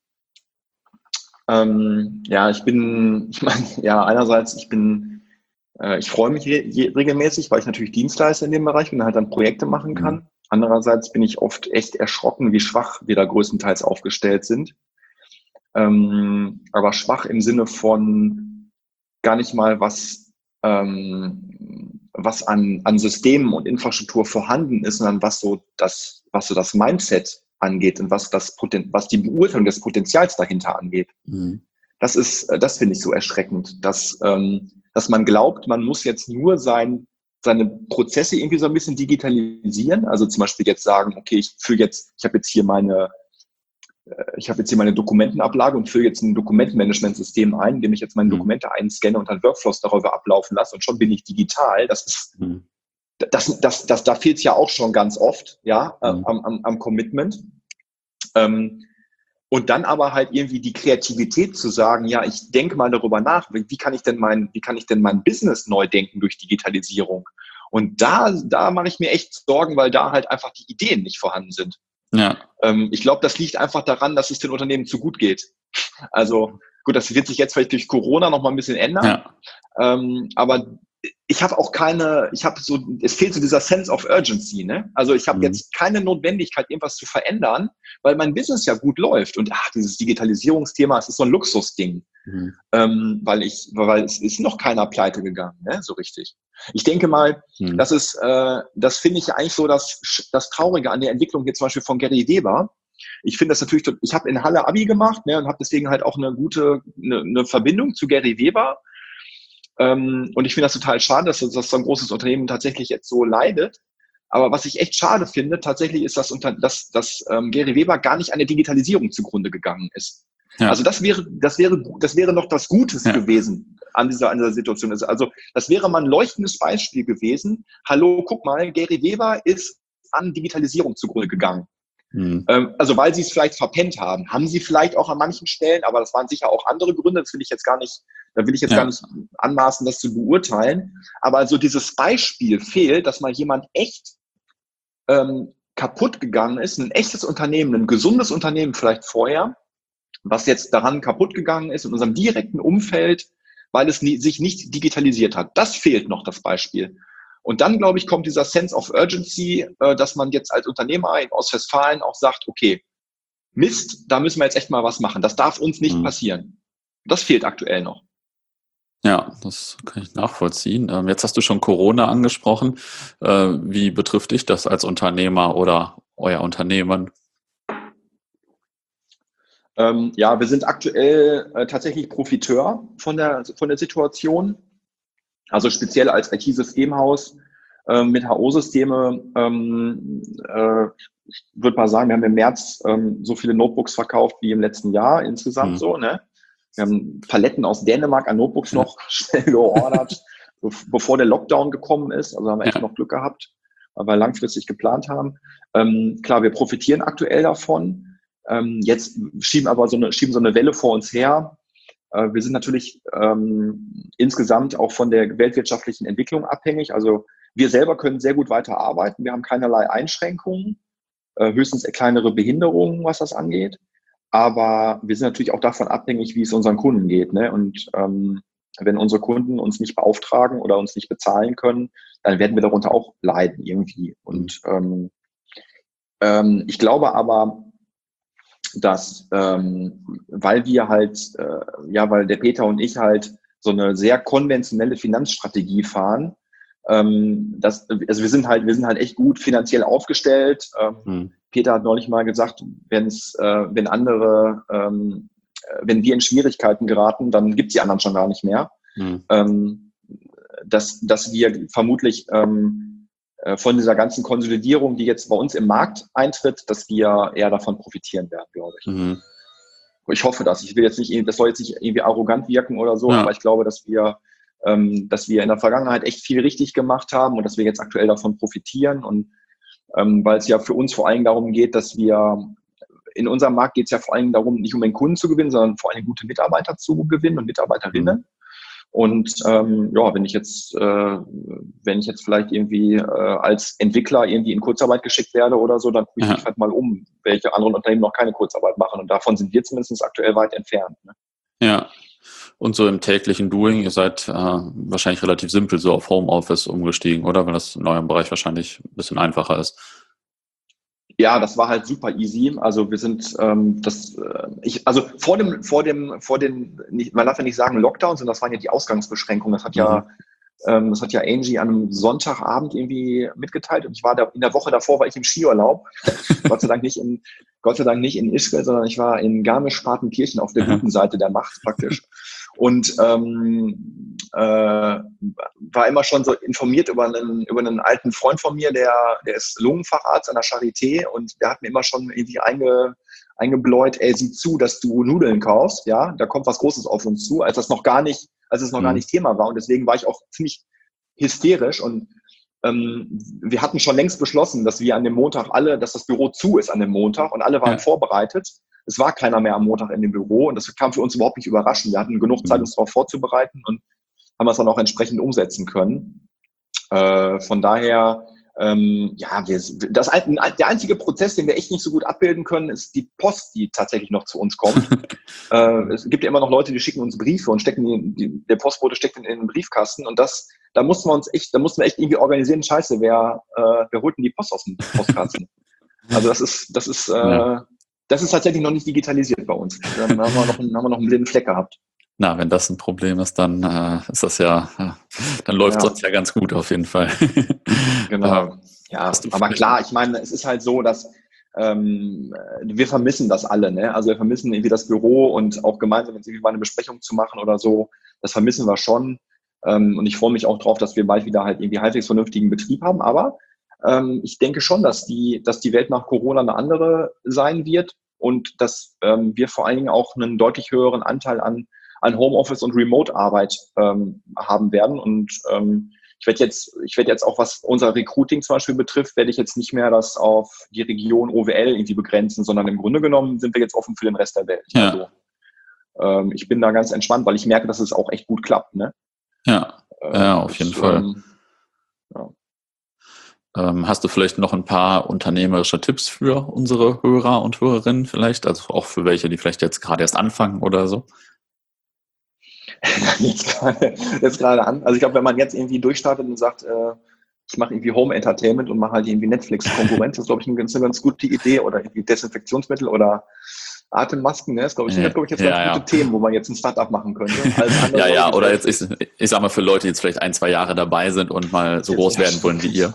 Ähm, ja, ich bin, ich meine, ja, einerseits, ich bin, äh, ich freue mich re- je, regelmäßig, weil ich natürlich Dienstleister in dem Bereich bin und halt dann Projekte machen kann. Mhm. Andererseits bin ich oft echt erschrocken, wie schwach wir da größtenteils aufgestellt sind. Ähm, aber schwach im Sinne von gar nicht mal, was, ähm, was an, an Systemen und Infrastruktur vorhanden ist, sondern was so das, was so das Mindset angeht und was das Poten- was die Beurteilung des Potenzials dahinter angeht. Mhm. Das ist, das finde ich so erschreckend, dass, ähm, dass man glaubt, man muss jetzt nur sein seine Prozesse irgendwie so ein bisschen digitalisieren. Also zum Beispiel jetzt sagen, okay, ich fülle jetzt, ich habe jetzt hier meine, ich habe jetzt hier meine Dokumentenablage und fülle jetzt ein Dokumentenmanagementsystem ein, indem ich jetzt meine mhm. Dokumente einscanne und dann Workflows darüber ablaufen lasse und schon bin ich digital. Das ist, mhm. das, das, das, da fehlt es ja auch schon ganz oft, ja, mhm. am, am, am Commitment. Ähm, Und dann aber halt irgendwie die Kreativität zu sagen, ja, ich denke mal darüber nach, wie kann ich denn mein, wie kann ich denn mein Business neu denken durch Digitalisierung? Und da, da mache ich mir echt Sorgen, weil da halt einfach die Ideen nicht vorhanden sind. Ja. Ähm, ich glaube, das liegt einfach daran, dass es den Unternehmen zu gut geht. Also gut, das wird sich jetzt vielleicht durch Corona noch mal ein bisschen ändern. Ja. Ähm, aber ich habe auch keine, ich habe so, es fehlt so dieser Sense of Urgency, ne? Also ich habe mhm. jetzt keine Notwendigkeit, irgendwas zu verändern, weil mein Business ja gut läuft. Und ach, dieses Digitalisierungsthema, es ist so ein Luxusding. Mhm. Ähm, weil ich, weil es ist noch keiner pleite gegangen, ne? So richtig. Ich denke mal, mhm. das ist, äh, das finde ich eigentlich so das, das Traurige an der Entwicklung hier zum Beispiel von Gary Weber. Ich finde das natürlich, ich habe in Halle Abi gemacht, ne, und habe deswegen halt auch eine gute, eine, eine Verbindung zu Gary Weber. Ähm, und ich finde das total schade, dass, dass so ein großes Unternehmen tatsächlich jetzt so leidet. Aber was ich echt schade finde, tatsächlich ist, dass, unter, dass, dass ähm, Gary Weber gar nicht an der Digitalisierung zugrunde gegangen ist. Ja. Also das wäre, das wäre, das wäre noch das Gutes Ja. gewesen an dieser, an dieser Situation. Also das wäre mal ein leuchtendes Beispiel gewesen. Hallo, guck mal, Gary Weber ist an Digitalisierung zugrunde gegangen. Hm. Ähm, also weil sie es vielleicht verpennt haben. Haben sie vielleicht auch an manchen Stellen, aber das waren sicher auch andere Gründe. Das will ich jetzt gar nicht, da will ich jetzt Ja. gar nicht anmaßen, das zu beurteilen. Aber also dieses Beispiel fehlt, dass mal jemand echt ähm, kaputt gegangen ist, ein echtes Unternehmen, ein gesundes Unternehmen vielleicht vorher, was jetzt daran kaputt gegangen ist in unserem direkten Umfeld, weil es nie, sich nicht digitalisiert hat. Das fehlt noch, das Beispiel. Und dann, glaube ich, kommt dieser Sense of Urgency, äh, dass man jetzt als Unternehmer in Ostwestfalen auch sagt, okay, Mist, da müssen wir jetzt echt mal was machen. Das darf uns nicht Mhm. passieren. Das fehlt aktuell noch. Ja, das kann ich nachvollziehen. Ähm, jetzt hast du schon Corona angesprochen. Äh, wie betrifft dich das als Unternehmer oder euer Unternehmen? Ähm, ja, wir sind aktuell äh, tatsächlich Profiteur von der, von der Situation. Also speziell als I T-Systemhaus äh, mit H O-Systeme, ähm, äh, ich würde mal sagen, wir haben im März ähm, so viele Notebooks verkauft wie im letzten Jahr insgesamt Hm. so, ne? Wir haben Paletten aus Dänemark an Notebooks noch schnell geordert, bevor der Lockdown gekommen ist. Also haben wir echt Ja. noch Glück gehabt, weil wir langfristig geplant haben. Ähm, klar, wir profitieren aktuell davon. Ähm, jetzt schieben aber so eine, schieben so eine Welle vor uns her. Äh, wir sind natürlich ähm, insgesamt auch von der weltwirtschaftlichen Entwicklung abhängig. Also wir selber können sehr gut weiterarbeiten. Wir haben keinerlei Einschränkungen, äh, höchstens kleinere Behinderungen, was das angeht. Aber wir sind natürlich auch davon abhängig, wie es unseren Kunden geht. Ne? Und ähm, wenn unsere Kunden uns nicht beauftragen oder uns nicht bezahlen können, dann werden wir darunter auch leiden irgendwie. Und ähm, ähm, ich glaube aber, dass, ähm, weil wir halt, äh, ja, weil der Peter und ich halt so eine sehr konventionelle Finanzstrategie fahren, ähm, das, also wir sind halt, wir sind halt echt gut finanziell aufgestellt. Ähm, Hm. Peter hat neulich mal gesagt, wenn's, äh, wenn andere, ähm, wenn wir in Schwierigkeiten geraten, dann gibt's die anderen schon gar nicht mehr. Hm. Ähm, dass, dass wir vermutlich ähm, von dieser ganzen Konsolidierung, die jetzt bei uns im Markt eintritt, dass wir eher davon profitieren werden, glaube ich. Mhm. Ich hoffe das. Ich will jetzt nicht, das soll jetzt nicht irgendwie arrogant wirken oder so, Ja. aber ich glaube, dass wir, ähm, dass wir in der Vergangenheit echt viel richtig gemacht haben und dass wir jetzt aktuell davon profitieren und ähm, weil es ja für uns vor allem darum geht, dass wir in unserem Markt geht es ja vor allem darum, nicht um den Kunden zu gewinnen, sondern vor allem gute Mitarbeiter zu gewinnen und Mitarbeiterinnen. Mhm. Und ähm, ja, wenn ich jetzt, äh, wenn ich jetzt vielleicht irgendwie äh, als Entwickler irgendwie in Kurzarbeit geschickt werde oder so, dann gucke ich Ja. mich halt mal um, welche anderen Unternehmen noch keine Kurzarbeit machen. Und davon sind wir zumindest aktuell weit entfernt. Ne? Ja. Und so im täglichen Doing, ihr seid äh, wahrscheinlich relativ simpel so auf Homeoffice umgestiegen, oder? Weil das in eurem Bereich wahrscheinlich ein bisschen einfacher ist. Ja, das war halt super easy. Also wir sind ähm, das, äh, ich, also vor dem, vor dem, vor den, nicht, man darf ja nicht sagen Lockdown, sondern das waren ja die Ausgangsbeschränkungen. Das hat Mhm. ja, ähm, das hat ja Angie an einem Sonntagabend irgendwie mitgeteilt und ich war da in der Woche davor war ich im Skiurlaub. Gott sei Dank nicht in, Gott sei Dank nicht in Ischgl, sondern ich war in Garmisch-Partenkirchen auf der Aha. guten Seite der Macht praktisch. Und ähm, äh, war immer schon so informiert über einen, über einen alten Freund von mir, der, der ist Lungenfacharzt an der Charité und der hat mir immer schon irgendwie einge, eingebläut, ey, sieh zu, dass du Nudeln kaufst, ja, da kommt was Großes auf uns zu, als das noch gar nicht, als es noch Mhm. gar nicht Thema war. Und deswegen war ich auch ziemlich hysterisch und ähm, wir hatten schon längst beschlossen, dass wir an dem Montag alle, dass das Büro zu ist an dem Montag und alle waren Ja. vorbereitet. Es war keiner mehr am Montag in dem Büro und das kam für uns überhaupt nicht überraschend. Wir hatten genug Zeit, Mhm. uns darauf vorzubereiten und haben es dann auch entsprechend umsetzen können. Äh, von daher, ähm, ja, wir, das, der einzige Prozess, den wir echt nicht so gut abbilden können, ist die Post, die tatsächlich noch zu uns kommt. äh, es gibt ja immer noch Leute, die schicken uns Briefe und stecken die, die, der Postbote steckt in, in den Briefkasten und das, da mussten wir uns echt, da mussten wir echt irgendwie organisieren, scheiße, wer, äh, wer holt denn die Post aus dem Postkasten? Also das ist, das ist, äh, Ja. das ist tatsächlich noch nicht digitalisiert bei uns. Dann haben wir noch, einen, haben wir noch einen blinden Fleck gehabt. Na, wenn das ein Problem ist, dann äh, ist das ja, äh, dann läuft es Ja. uns ja ganz gut auf jeden Fall. Genau. Ähm, Ja, hast du aber vielleicht- klar, ich meine, es ist halt so, dass ähm, wir vermissen das alle, ne? Also wir vermissen irgendwie das Büro und auch gemeinsam jetzt irgendwie mal eine Besprechung zu machen oder so, das vermissen wir schon. Ähm, und ich freue mich auch drauf, dass wir bald wieder halt irgendwie halbwegs vernünftigen Betrieb haben. Aber ähm, ich denke schon, dass die, dass die Welt nach Corona eine andere sein wird. und dass ähm, wir vor allen Dingen auch einen deutlich höheren Anteil an, an Homeoffice und Remote-Arbeit ähm, haben werden. Und ähm, ich werde jetzt, ich werde jetzt auch, was unser Recruiting zum Beispiel betrifft, werde ich jetzt nicht mehr das auf die Region O W L irgendwie begrenzen, sondern im Grunde genommen sind wir jetzt offen für den Rest der Welt. Ja. Also ähm, ich bin da ganz entspannt, weil ich merke, dass es auch echt gut klappt. Ne? Ja, Ähm, ja, auf jeden das, Fall. Ähm, ja. Ähm, hast du vielleicht noch ein paar unternehmerische Tipps für unsere Hörer und Hörerinnen vielleicht? Also auch für welche, die vielleicht jetzt gerade erst anfangen oder so? jetzt gerade jetzt gerade an. Also ich glaube, wenn man jetzt irgendwie durchstartet und sagt, äh, ich mache irgendwie Home Entertainment und mache halt irgendwie Netflix-Konkurrenz, das ist, glaube ich, eine ganz, eine ganz gute Idee. Oder irgendwie Desinfektionsmittel oder Atemmasken, ne? Das glaube ich, sind, Ja, glaube ich, jetzt ja, ganz ja. gute Themen, wo man jetzt ein Startup machen könnte. Alles andere, Ja, ja, glaube oder ich, jetzt, ich, ich sag mal, für Leute, die jetzt vielleicht ein, zwei Jahre dabei sind und mal so jetzt, groß ja, werden wollen wie ihr.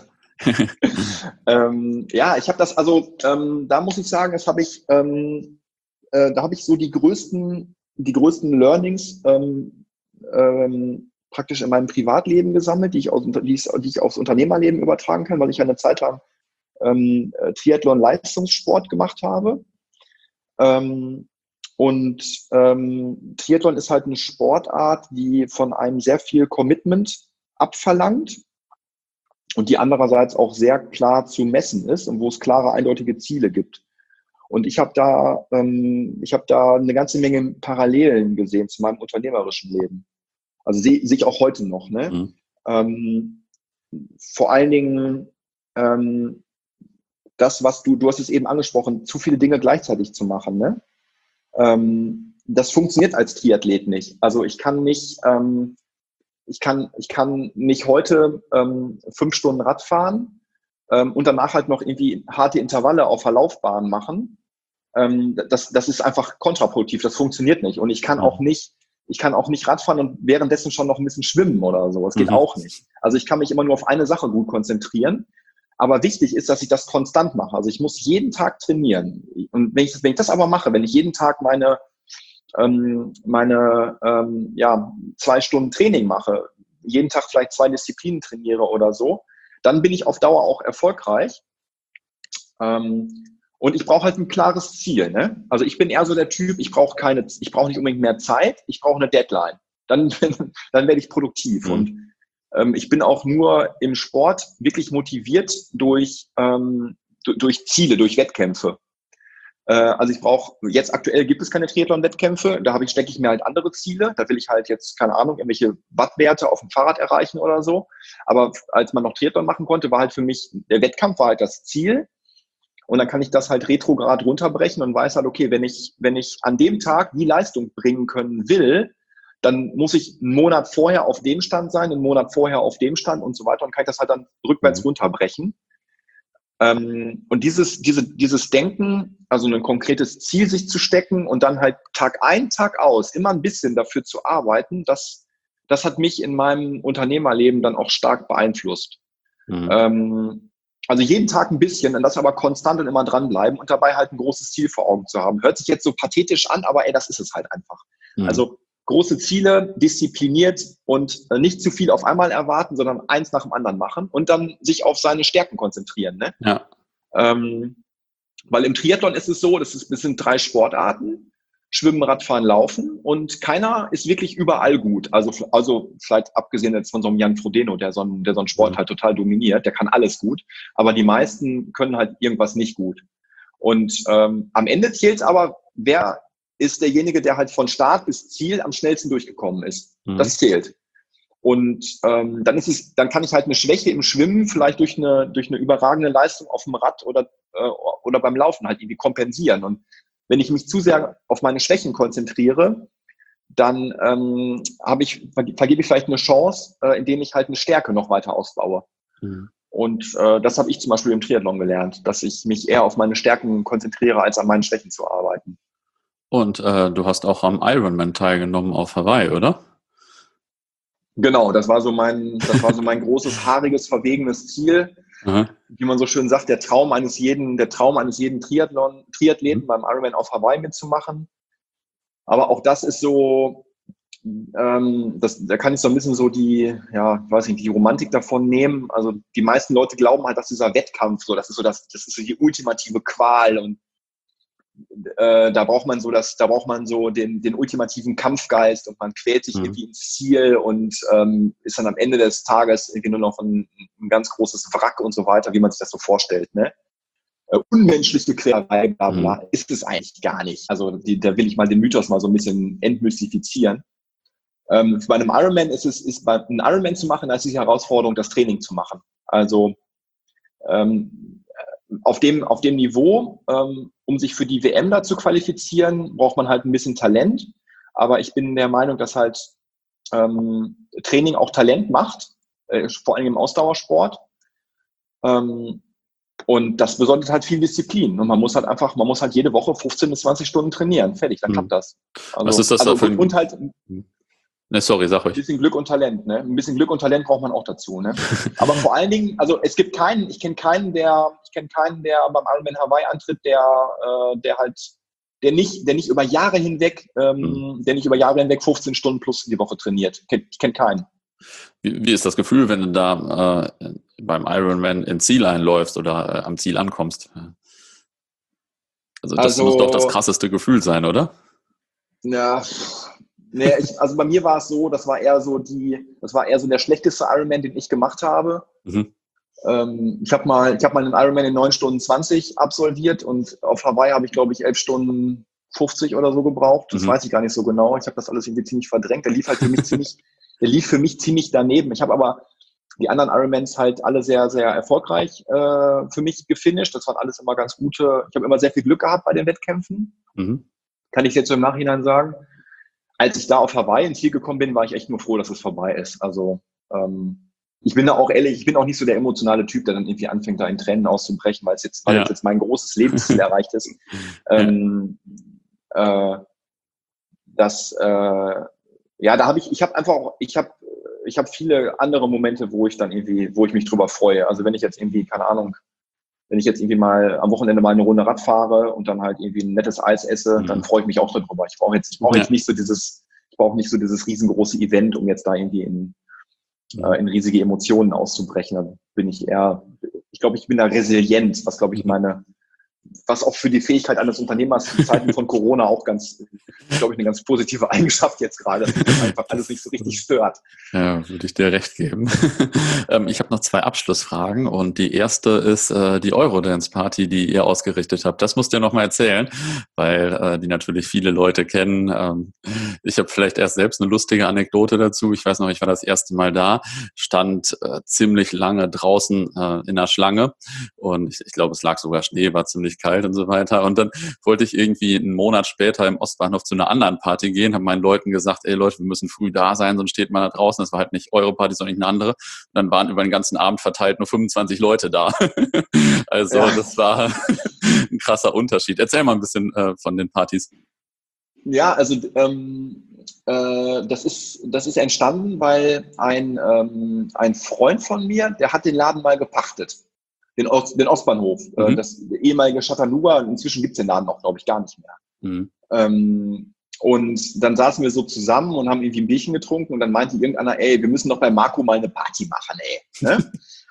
ähm, ja, ich habe das, also ähm, da muss ich sagen, das habe ich, ähm, äh, da habe ich so die größten, die größten Learnings ähm, ähm, praktisch in meinem Privatleben gesammelt, die ich, aus, die, ich, die ich aufs Unternehmerleben übertragen kann, weil ich eine Zeit lang ähm, Triathlon-Leistungssport gemacht habe. Ähm, und ähm, Triathlon ist halt eine Sportart, die von einem sehr viel Commitment abverlangt und die andererseits auch sehr klar zu messen ist und wo es klare, eindeutige Ziele gibt. Und ich habe da, ähm, ich habe da eine ganze Menge Parallelen gesehen zu meinem unternehmerischen Leben. Also sehe seh ich auch heute noch. Ne? Mhm. Ähm, vor allen Dingen ähm, das, was du, du hast es eben angesprochen, zu viele Dinge gleichzeitig zu machen. Ne? Ähm, das funktioniert als Triathlet nicht. Also ich kann nicht, ähm, ich kann, ich kann nicht heute ähm, fünf Stunden Rad fahren ähm, und danach halt noch irgendwie harte Intervalle auf der Laufbahn machen. Ähm, das, das ist einfach kontraproduktiv. Das funktioniert nicht. Und ich kann auch nicht, ich kann auch nicht Radfahren und währenddessen schon noch ein bisschen schwimmen oder so. Das geht Mhm. auch nicht. Also ich kann mich immer nur auf eine Sache gut konzentrieren. Aber wichtig ist, dass ich das konstant mache. Also ich muss jeden Tag trainieren. Und wenn ich, wenn ich das aber mache, wenn ich jeden Tag meine, ähm, meine ähm, ja, zwei Stunden Training mache, jeden Tag vielleicht zwei Disziplinen trainiere oder so, dann bin ich auf Dauer auch erfolgreich. Ähm, und ich brauche halt ein klares Ziel. Ne? Also ich bin eher so der Typ, ich brauche keine, ich brauche nicht unbedingt mehr Zeit, ich brauche eine Deadline. Dann, dann werde ich produktiv. Mhm. Und ähm, ich bin auch nur im Sport wirklich motiviert durch, ähm, durch Ziele, durch Wettkämpfe. Äh, also ich brauche, jetzt aktuell gibt es keine Triathlon-Wettkämpfe, da habe ich, stecke ich mir halt andere Ziele. Da will ich halt jetzt, keine Ahnung, irgendwelche Wattwerte auf dem Fahrrad erreichen oder so. Aber als man noch Triathlon machen konnte, war halt für mich, der Wettkampf war halt das Ziel. Und dann kann ich das halt retrograd runterbrechen und weiß halt, okay, wenn ich, wenn ich an dem Tag die Leistung bringen können will, dann muss ich einen Monat vorher auf dem Stand sein, einen Monat vorher auf dem Stand und so weiter und kann ich das halt dann rückwärts Mhm. runterbrechen. Ähm, und dieses, diese, dieses Denken, also ein konkretes Ziel sich zu stecken und dann halt Tag ein, Tag aus immer ein bisschen dafür zu arbeiten, das, das hat mich in meinem Unternehmerleben dann auch stark beeinflusst. Mhm. Ähm, also jeden Tag ein bisschen, und das aber konstant und immer dranbleiben und dabei halt ein großes Ziel vor Augen zu haben. Hört sich jetzt so pathetisch an, aber ey, das ist es halt einfach. Mhm. Also große Ziele, diszipliniert und äh, nicht zu viel auf einmal erwarten, sondern eins nach dem anderen machen und dann sich auf seine Stärken konzentrieren. Ne? Ja. Ähm, weil im Triathlon ist es so, das, ist, das sind drei Sportarten. Schwimmen, Radfahren, Laufen und keiner ist wirklich überall gut. Also, also vielleicht abgesehen jetzt von so einem Jan Frodeno, der so einen, der so einen Sport Mhm. halt total dominiert, der kann alles gut, aber die meisten können halt irgendwas nicht gut. Und ähm, am Ende zählt aber, wer ist derjenige, der halt von Start bis Ziel am schnellsten durchgekommen ist. Mhm. Das zählt. Und ähm, dann ist es, dann kann ich halt eine Schwäche im Schwimmen vielleicht durch eine durch eine überragende Leistung auf dem Rad oder äh, oder beim Laufen halt irgendwie kompensieren. Und wenn ich mich zu sehr auf meine Schwächen konzentriere, dann ähm, habe ich vergebe ich vielleicht eine Chance, äh, indem ich halt eine Stärke noch weiter ausbaue. Mhm. Und äh, das habe ich zum Beispiel im Triathlon gelernt, dass ich mich eher auf meine Stärken konzentriere, als an meinen Schwächen zu arbeiten. Und äh, du hast auch am Ironman teilgenommen auf Hawaii, oder? Genau, das war so mein, das war so mein großes, haariges, verwegenes Ziel. Aha. Wie man so schön sagt, der Traum eines jeden, der Traum eines jeden Triathlon, Triathleten Mhm. beim Ironman auf Hawaii mitzumachen. Aber auch das ist so, ähm, das, da kann ich so ein bisschen so die, ja, weiß nicht, die Romantik davon nehmen. Also die meisten Leute glauben halt, dass dieser Wettkampf so, das ist so das, das ist so die ultimative Qual und äh, da braucht man so das, da braucht man so den, den ultimativen Kampfgeist und man quält sich mhm. irgendwie ins Ziel und ähm, ist dann am Ende des Tages irgendwie nur noch ein, ein ganz großes Wrack und so weiter, wie man sich das so vorstellt, ne? Äh, unmenschliche Quälerei, bla bla, mhm. ist es eigentlich gar nicht. Also die, da will ich mal den Mythos mal so ein bisschen entmystifizieren. Ähm, bei einem Ironman ist es, ist bei einem Ironman zu machen, als die Herausforderung, das Training zu machen. Also ähm, auf dem, auf dem Niveau, ähm, um sich für die W M da zu qualifizieren, braucht man halt ein bisschen Talent. Aber ich bin der Meinung, dass halt ähm, Training auch Talent macht, äh, vor allem im Ausdauersport. Ähm, und das bedeutet halt viel Disziplin. Und man muss halt einfach, man muss halt jede Woche fünfzehn bis zwanzig Stunden trainieren. Fertig, dann klappt das. Also, was ist das also, da für ein... Und halt... Ne, sorry, sag ruhig. Ein bisschen Glück und Talent, ne? Ein bisschen Glück und Talent braucht man auch dazu, ne? Aber vor allen Dingen, also es gibt keinen, ich kenne keinen, der, ich kenne keinen, der beim Ironman Hawaii antritt, der, äh, der halt, der nicht, der nicht über Jahre hinweg, ähm, mhm. der nicht über Jahre hinweg fünfzehn Stunden plus die Woche trainiert. Ich kenne kenn keinen. Wie, wie ist das Gefühl, wenn du da äh, beim Ironman ins Ziel einläufst oder äh, am Ziel ankommst? Also das also, muss doch das krasseste Gefühl sein, oder? Ja. Nee, ich, also bei mir war es so, das war eher so die, das war eher so der schlechteste Ironman, den ich gemacht habe. Mhm. Ähm, ich habe mal, ich habe mal einen Ironman in neun Stunden zwanzig absolviert und auf Hawaii habe ich, glaube ich, elf Stunden fünfzig oder so gebraucht. Das mhm. weiß ich gar nicht so genau. Ich habe das alles irgendwie ziemlich verdrängt. Der lief halt für mich ziemlich, der lief für mich ziemlich daneben. Ich habe aber die anderen Ironmans halt alle sehr, sehr erfolgreich äh, für mich gefinisht. Das waren alles immer ganz gute. Ich habe immer sehr viel Glück gehabt bei den Wettkämpfen. Mhm. Kann ich jetzt so im Nachhinein sagen. Als ich da auf Hawaii ins Ziel gekommen bin, war ich echt nur froh, dass es vorbei ist. Also ähm, ich bin da auch ehrlich, ich bin auch nicht so der emotionale Typ, der dann irgendwie anfängt, da in Tränen auszubrechen, weil es jetzt, weil ja. jetzt mein großes Lebensziel erreicht ist. ähm, äh, das, äh, ja, da habe ich, ich habe einfach auch, ich habe, ich habe viele andere Momente, wo ich dann irgendwie, wo ich mich drüber freue. Also wenn ich jetzt irgendwie, keine Ahnung, wenn ich jetzt irgendwie mal am Wochenende mal eine Runde Rad fahre und dann halt irgendwie ein nettes Eis esse, mhm. dann freue ich mich auch darüber. Ich brauche jetzt, ich brauche ja. jetzt nicht so dieses, ich brauche nicht so dieses riesengroße Event, um jetzt da irgendwie in, mhm. äh, in riesige Emotionen auszubrechen. Da bin ich eher, ich glaube, ich bin da resilient, was glaube ich meine, was auch für die Fähigkeit eines Unternehmers in Zeiten von Corona auch ganz, glaube ich, eine ganz positive Eigenschaft jetzt gerade, dass einfach alles nicht so richtig stört. Ja, würde ich dir recht geben. Ich habe noch zwei Abschlussfragen und die erste ist äh, die Eurodance-Party, die ihr ausgerichtet habt. Das musst du ja noch mal erzählen, weil äh, die natürlich viele Leute kennen. Ähm, ich habe vielleicht erst selbst eine lustige Anekdote dazu. Ich weiß noch, ich war das erste Mal da, stand äh, ziemlich lange draußen äh, in der Schlange und ich, ich glaube, es lag sogar Schnee, war ziemlich kalt und so weiter. Und dann wollte ich irgendwie einen Monat später im Ostbahnhof zu einer anderen Party gehen, habe meinen Leuten gesagt, ey Leute, wir müssen früh da sein, sonst steht man da draußen. Das war halt nicht eure Party, sondern eine andere. Und dann waren über den ganzen Abend verteilt nur fünfundzwanzig Leute da. Also ja. Das war ein krasser Unterschied. Erzähl mal ein bisschen äh, von den Partys. Ja, also ähm, äh, das ist das ist entstanden, weil ein, ähm, ein Freund von mir, der hat den Laden mal gepachtet. Den, Ost, den Ostbahnhof, mhm. äh, das ehemalige Chattanooga. Inzwischen gibt es den Laden auch, glaube ich, gar nicht mehr. Mhm. Ähm, und dann saßen wir so zusammen und haben irgendwie ein Bierchen getrunken und dann meinte irgendeiner, ey, wir müssen doch bei Marco mal eine Party machen, ey. Ne?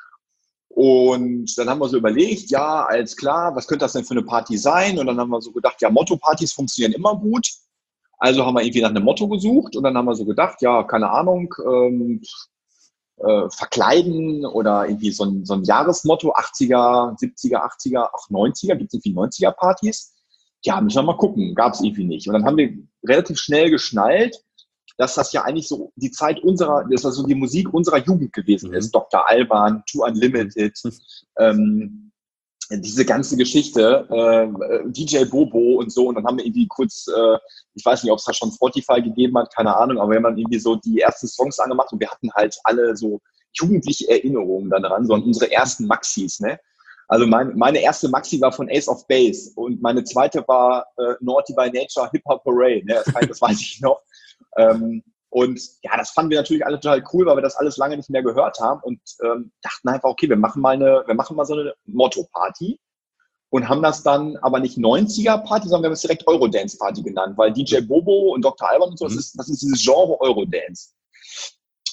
Und dann haben wir so überlegt, ja, alles klar, was könnte das denn für eine Party sein? Und dann haben wir so gedacht, ja, Motto-Partys funktionieren immer gut. Also haben wir irgendwie nach einem Motto gesucht und dann haben wir so gedacht, ja, keine Ahnung, ähm, Äh, verkleiden oder irgendwie so ein, so ein Jahresmotto, achtziger, siebziger, achtziger, auch neunziger, gibt es irgendwie neunziger-Partys? Ja, müssen wir mal gucken, gab es irgendwie nicht. Und dann haben wir relativ schnell geschnallt, dass das ja eigentlich so die Zeit unserer, dass das so die Musik unserer Jugend gewesen ist. Mhm. Doktor Alban, Too Unlimited, mhm. ähm, diese ganze Geschichte, äh, D J Bobo und so. Und dann haben wir irgendwie kurz, äh, ich weiß nicht, ob es da schon Spotify gegeben hat, keine Ahnung, aber wir haben dann irgendwie so die ersten Songs angemacht und wir hatten halt alle so jugendliche Erinnerungen daran, so an unsere ersten Maxis, ne? Also mein, meine erste Maxi war von Ace of Base und meine zweite war äh, Naughty by Nature Hip Hop Hooray, ne? Das, das weiß ich noch. Ähm, Und ja, das fanden wir natürlich alle total cool, weil wir das alles lange nicht mehr gehört haben und ähm, dachten einfach, okay, wir machen mal eine, wir machen mal so eine Motto-Party und haben das dann aber nicht neunziger-Party, sondern wir haben es direkt Eurodance-Party genannt, weil D J Bobo und Doktor Alban und so, das ist, das ist dieses Genre Eurodance.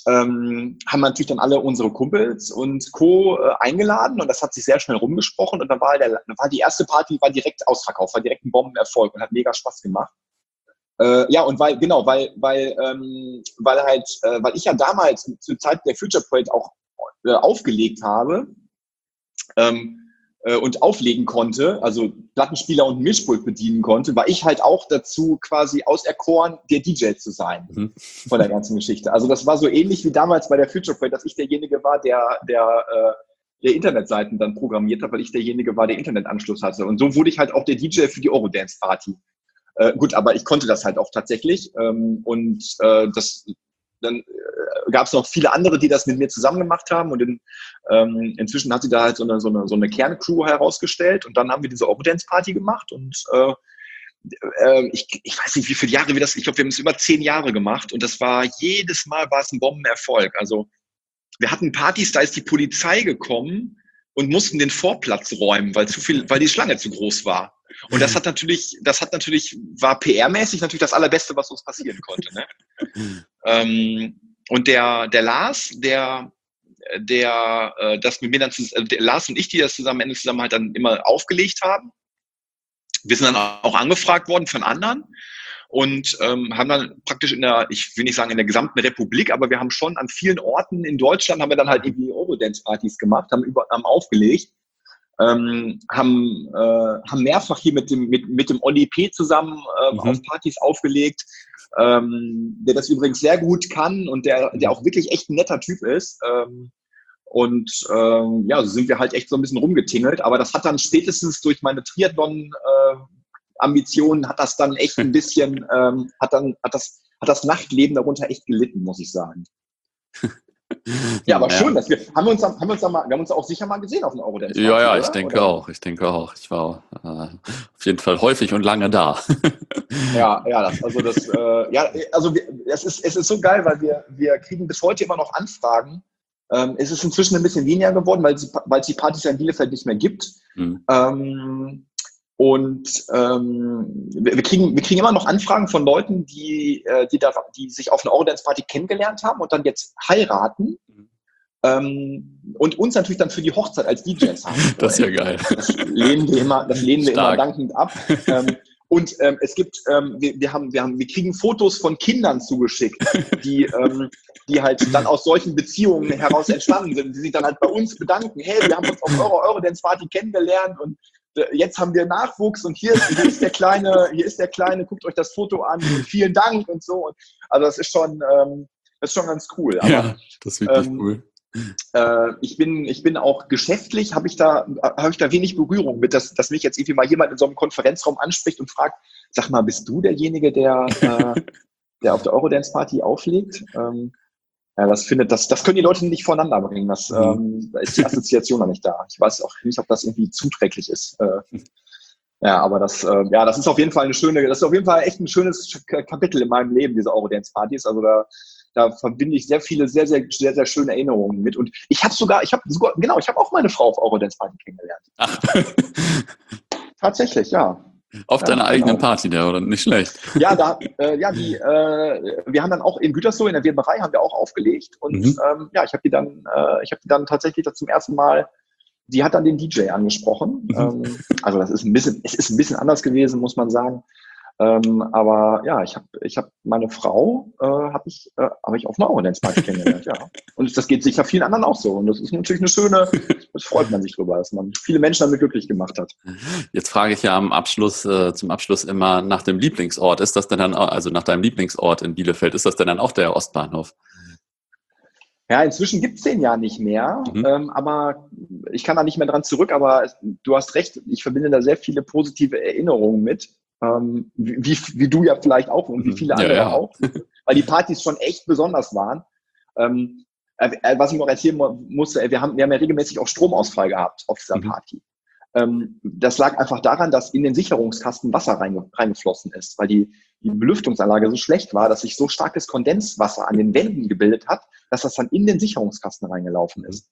ähm, haben wir natürlich dann alle unsere Kumpels und Co. Äh, eingeladen und das hat sich sehr schnell rumgesprochen und dann war, der, dann war die erste Party war direkt ausverkauft, war direkt ein Bombenerfolg und hat mega Spaß gemacht. Äh, ja, und weil, genau, weil, weil, ähm, weil halt, äh, weil ich ja damals zur Zeit der Future Parade auch äh, aufgelegt habe, ähm, äh, und auflegen konnte, also Plattenspieler und Mischpult bedienen konnte, war ich halt auch dazu quasi auserkoren, der D J zu sein mhm. von der ganzen Geschichte. Also das war so ähnlich wie damals bei der Future Parade, dass ich derjenige war, der, der, äh, der Internetseiten dann programmiert hat, weil ich derjenige war, der Internetanschluss hatte. Und so wurde ich halt auch der D J für die Eurodance Party. Äh, gut, aber ich konnte das halt auch tatsächlich. Ähm, und äh, das dann äh, gab es noch viele andere, die das mit mir zusammen gemacht haben. Und in, ähm, inzwischen hat sie da halt so eine, so eine, so eine Kerncrew herausgestellt. Und dann haben wir diese Eurodance Party gemacht. Und äh, äh, ich, ich weiß nicht, wie viele Jahre wir das, ich glaube, wir haben es über zehn Jahre gemacht. Und das war, jedes Mal war es ein Bombenerfolg. Also wir hatten Partys, da ist die Polizei gekommen und mussten den Vorplatz räumen, weil zu viel, weil die Schlange zu groß war. Und das hat natürlich, das hat natürlich, war P R-mäßig natürlich das Allerbeste, was uns passieren konnte. Ne? ähm, und der, der Lars, der, der, äh, das mit mir dann, also der Lars und ich, die das zusammen, Ende zusammen halt dann immer aufgelegt haben. Wir sind dann auch angefragt worden von anderen. Und ähm, haben dann praktisch in der, ich will nicht sagen in der gesamten Republik, aber wir haben schon an vielen Orten in Deutschland, haben wir dann halt irgendwie Eurodance-Partys gemacht, haben, über, haben aufgelegt, ähm, haben, äh, haben mehrfach hier mit dem, mit, mit dem Olli P. zusammen ähm, mhm. auf Partys aufgelegt, ähm, der das übrigens sehr gut kann und der, der auch wirklich echt ein netter Typ ist. Ähm, und ähm, ja, so sind wir halt echt so ein bisschen rumgetingelt, aber das hat dann spätestens durch meine Triathlon- äh, Ambitionen hat das dann echt ein bisschen, ähm, hat dann, hat das, hat das Nachtleben darunter echt gelitten, muss ich sagen. Ja, aber ja. Schön, dass wir, haben wir uns, haben wir uns, da mal, wir haben uns auch sicher mal gesehen auf dem Eurodance. Ja, ja, ich oder? denke oder? auch, ich denke auch. Ich war äh, auf jeden Fall häufig und lange da. Ja, ja, das, also das, äh, ja, also wir, es ist, es ist so geil, weil wir, wir kriegen bis heute immer noch Anfragen. Ähm, es ist inzwischen ein bisschen weniger geworden, weil es weil die Partys ja in Bielefeld nicht mehr gibt. Mhm. Ähm, Und ähm, wir, wir, kriegen, wir kriegen immer noch Anfragen von Leuten, die, äh, die, da, die sich auf einer Eurodance-Party kennengelernt haben und dann jetzt heiraten mhm. ähm, und uns natürlich dann für die Hochzeit als D Js haben. Das ist ja geil. Das lehnen wir immer, das lehnen wir immer dankend ab. ähm, und ähm, es gibt, ähm, wir, wir, haben, wir, haben, wir kriegen Fotos von Kindern zugeschickt, die, ähm, die halt dann aus solchen Beziehungen heraus entstanden sind, die sich dann halt bei uns bedanken. Hey, wir haben uns auf eurer Eurodance-Party kennengelernt und jetzt haben wir Nachwuchs und hier, hier ist der Kleine, hier ist der Kleine, guckt euch das Foto an und vielen Dank und so. Also das ist schon, ähm, das ist schon ganz cool. Aber, ja, das ist wirklich ähm, cool. Äh, ich bin, ich bin auch geschäftlich, habe ich da, habe ich da wenig Berührung mit, dass, dass mich jetzt irgendwie mal jemand in so einem Konferenzraum anspricht und fragt, sag mal, bist du derjenige, der, äh, der auf der Eurodance-Party auflegt? Ähm, Ja, das findet, das, das können die Leute nicht voneinander bringen. Das, mhm. ähm, da ist die Assoziation noch nicht da. Ich weiß auch nicht, ob das irgendwie zuträglich ist. Äh, ja, aber das, äh, ja, das ist auf jeden Fall eine schöne, das ist auf jeden Fall echt ein schönes Kapitel in meinem Leben, diese Eurodance-Partys. Also da, da verbinde ich sehr viele, sehr, sehr, sehr, sehr schöne Erinnerungen mit. Und ich habe sogar, ich habe sogar, genau, ich habe auch meine Frau auf Eurodance-Party kennengelernt. Ach. Tatsächlich, ja. Auf ja, deiner eigenen genau. Party, der, oder? Nicht schlecht. Ja, da, äh, ja, die, äh, wir haben dann auch in Gütersloh in der Weberei haben wir auch aufgelegt und mhm. ähm, ja, ich habe die dann, äh, ich habe die dann tatsächlich das zum ersten Mal. Die hat dann den D J angesprochen. Mhm. Ähm, also das ist ein bisschen, es ist ein bisschen anders gewesen, muss man sagen. Ähm, aber ja, ich habe, ich habe meine Frau, äh, habe ich, äh, habe ich auf einer Eurodance-Party kennengelernt, ja. Und das geht sicher vielen anderen auch so. Und das ist natürlich eine schöne, das freut man sich drüber, dass man viele Menschen damit glücklich gemacht hat. Jetzt frage ich ja am Abschluss, äh, zum Abschluss immer nach dem Lieblingsort. Ist das denn dann, also nach deinem Lieblingsort in Bielefeld, ist das denn dann auch der Ostbahnhof? Ja, inzwischen gibt es den ja nicht mehr, mhm. ähm, aber ich kann da nicht mehr dran zurück, aber du hast recht, ich verbinde da sehr viele positive Erinnerungen mit. Ähm, wie, wie du ja vielleicht auch und wie viele andere ja, ja. auch, weil die Partys schon echt besonders waren. Ähm, äh, was ich noch erzählen musste, wir haben, wir haben ja regelmäßig auch Stromausfall gehabt auf dieser mhm. Party. Ähm, das lag einfach daran, dass in den Sicherungskasten Wasser reinge reingeflossen ist, weil die, die Belüftungsanlage so schlecht war, dass sich so starkes Kondenswasser an den Wänden gebildet hat, dass das dann in den Sicherungskasten reingelaufen ist.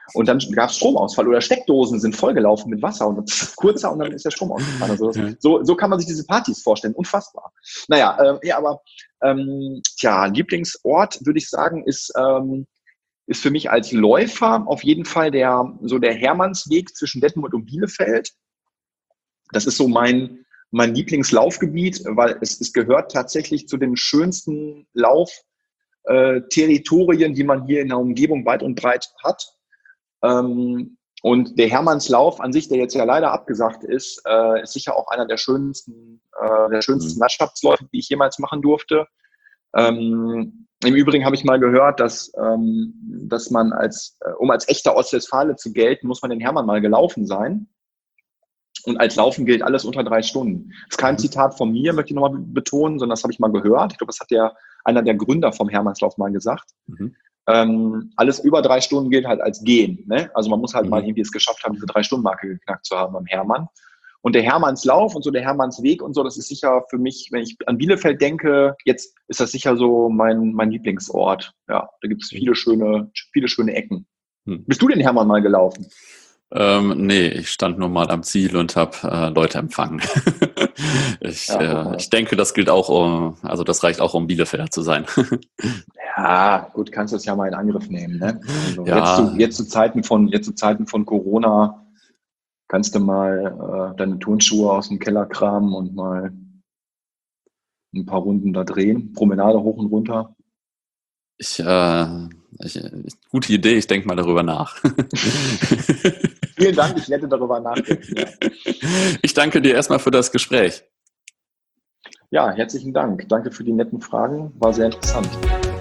Und dann gab es Stromausfall oder Steckdosen sind vollgelaufen mit Wasser und kurzer und dann ist der Strom ausgefallen. Also das, so, so kann man sich diese Partys vorstellen. Unfassbar. Naja, ähm, ja, aber ähm, tja, Lieblingsort, würde ich sagen, ist, ähm, ist für mich als Läufer auf jeden Fall der, so der Hermannsweg zwischen Detmold und Bielefeld. Das ist so mein, mein Lieblingslaufgebiet, weil es, es gehört tatsächlich zu den schönsten Laufterritorien, die man hier in der Umgebung weit und breit hat. Ähm, und der Hermannslauf an sich, der jetzt ja leider abgesagt ist, äh, ist sicher auch einer der schönsten, äh, der schönsten Landschaftsläufe, die ich jemals machen durfte. Ähm, im Übrigen habe ich mal gehört, dass, ähm, dass man als, äh, um als echter Ostwestfale zu gelten, muss man den Hermann mal gelaufen sein. Und als Laufen gilt alles unter drei Stunden. Das ist kein Zitat von mir, möchte ich nochmal betonen, sondern das habe ich mal gehört. Ich glaube, das hat der, einer der Gründer vom Hermannslauf mal gesagt. Mhm. Ähm, alles über drei Stunden gilt halt als Gehen. Ne? Also man muss halt mhm. mal irgendwie es geschafft haben, diese Drei-Stunden-Marke geknackt zu haben beim Hermann. Und der Hermannslauf und so der Hermannsweg und so, das ist sicher für mich, wenn ich an Bielefeld denke, jetzt ist das sicher so mein, mein Lieblingsort. Ja, da gibt es viele schöne, viele schöne Ecken. Mhm. Bist du den Hermann mal gelaufen? Ähm, nee, ich stand nur mal am Ziel und habe äh, Leute empfangen. ich, ja, äh, ich denke, das gilt auch, um, also das reicht auch, um Bielefelder zu sein. Ja, gut, kannst du es ja mal in Angriff nehmen. Ne? Also ja. jetzt, zu, jetzt, zu Zeiten von, jetzt zu Zeiten von Corona kannst du mal äh, deine Turnschuhe aus dem Keller kramen und mal ein paar Runden da drehen. Promenade hoch und runter. Ich, äh, ich, gute Idee, ich denke mal darüber nach. Vielen Dank, ich werde darüber nachdenken. Ja. Ich danke dir erstmal für das Gespräch. Ja, herzlichen Dank. Danke für die netten Fragen, war sehr interessant.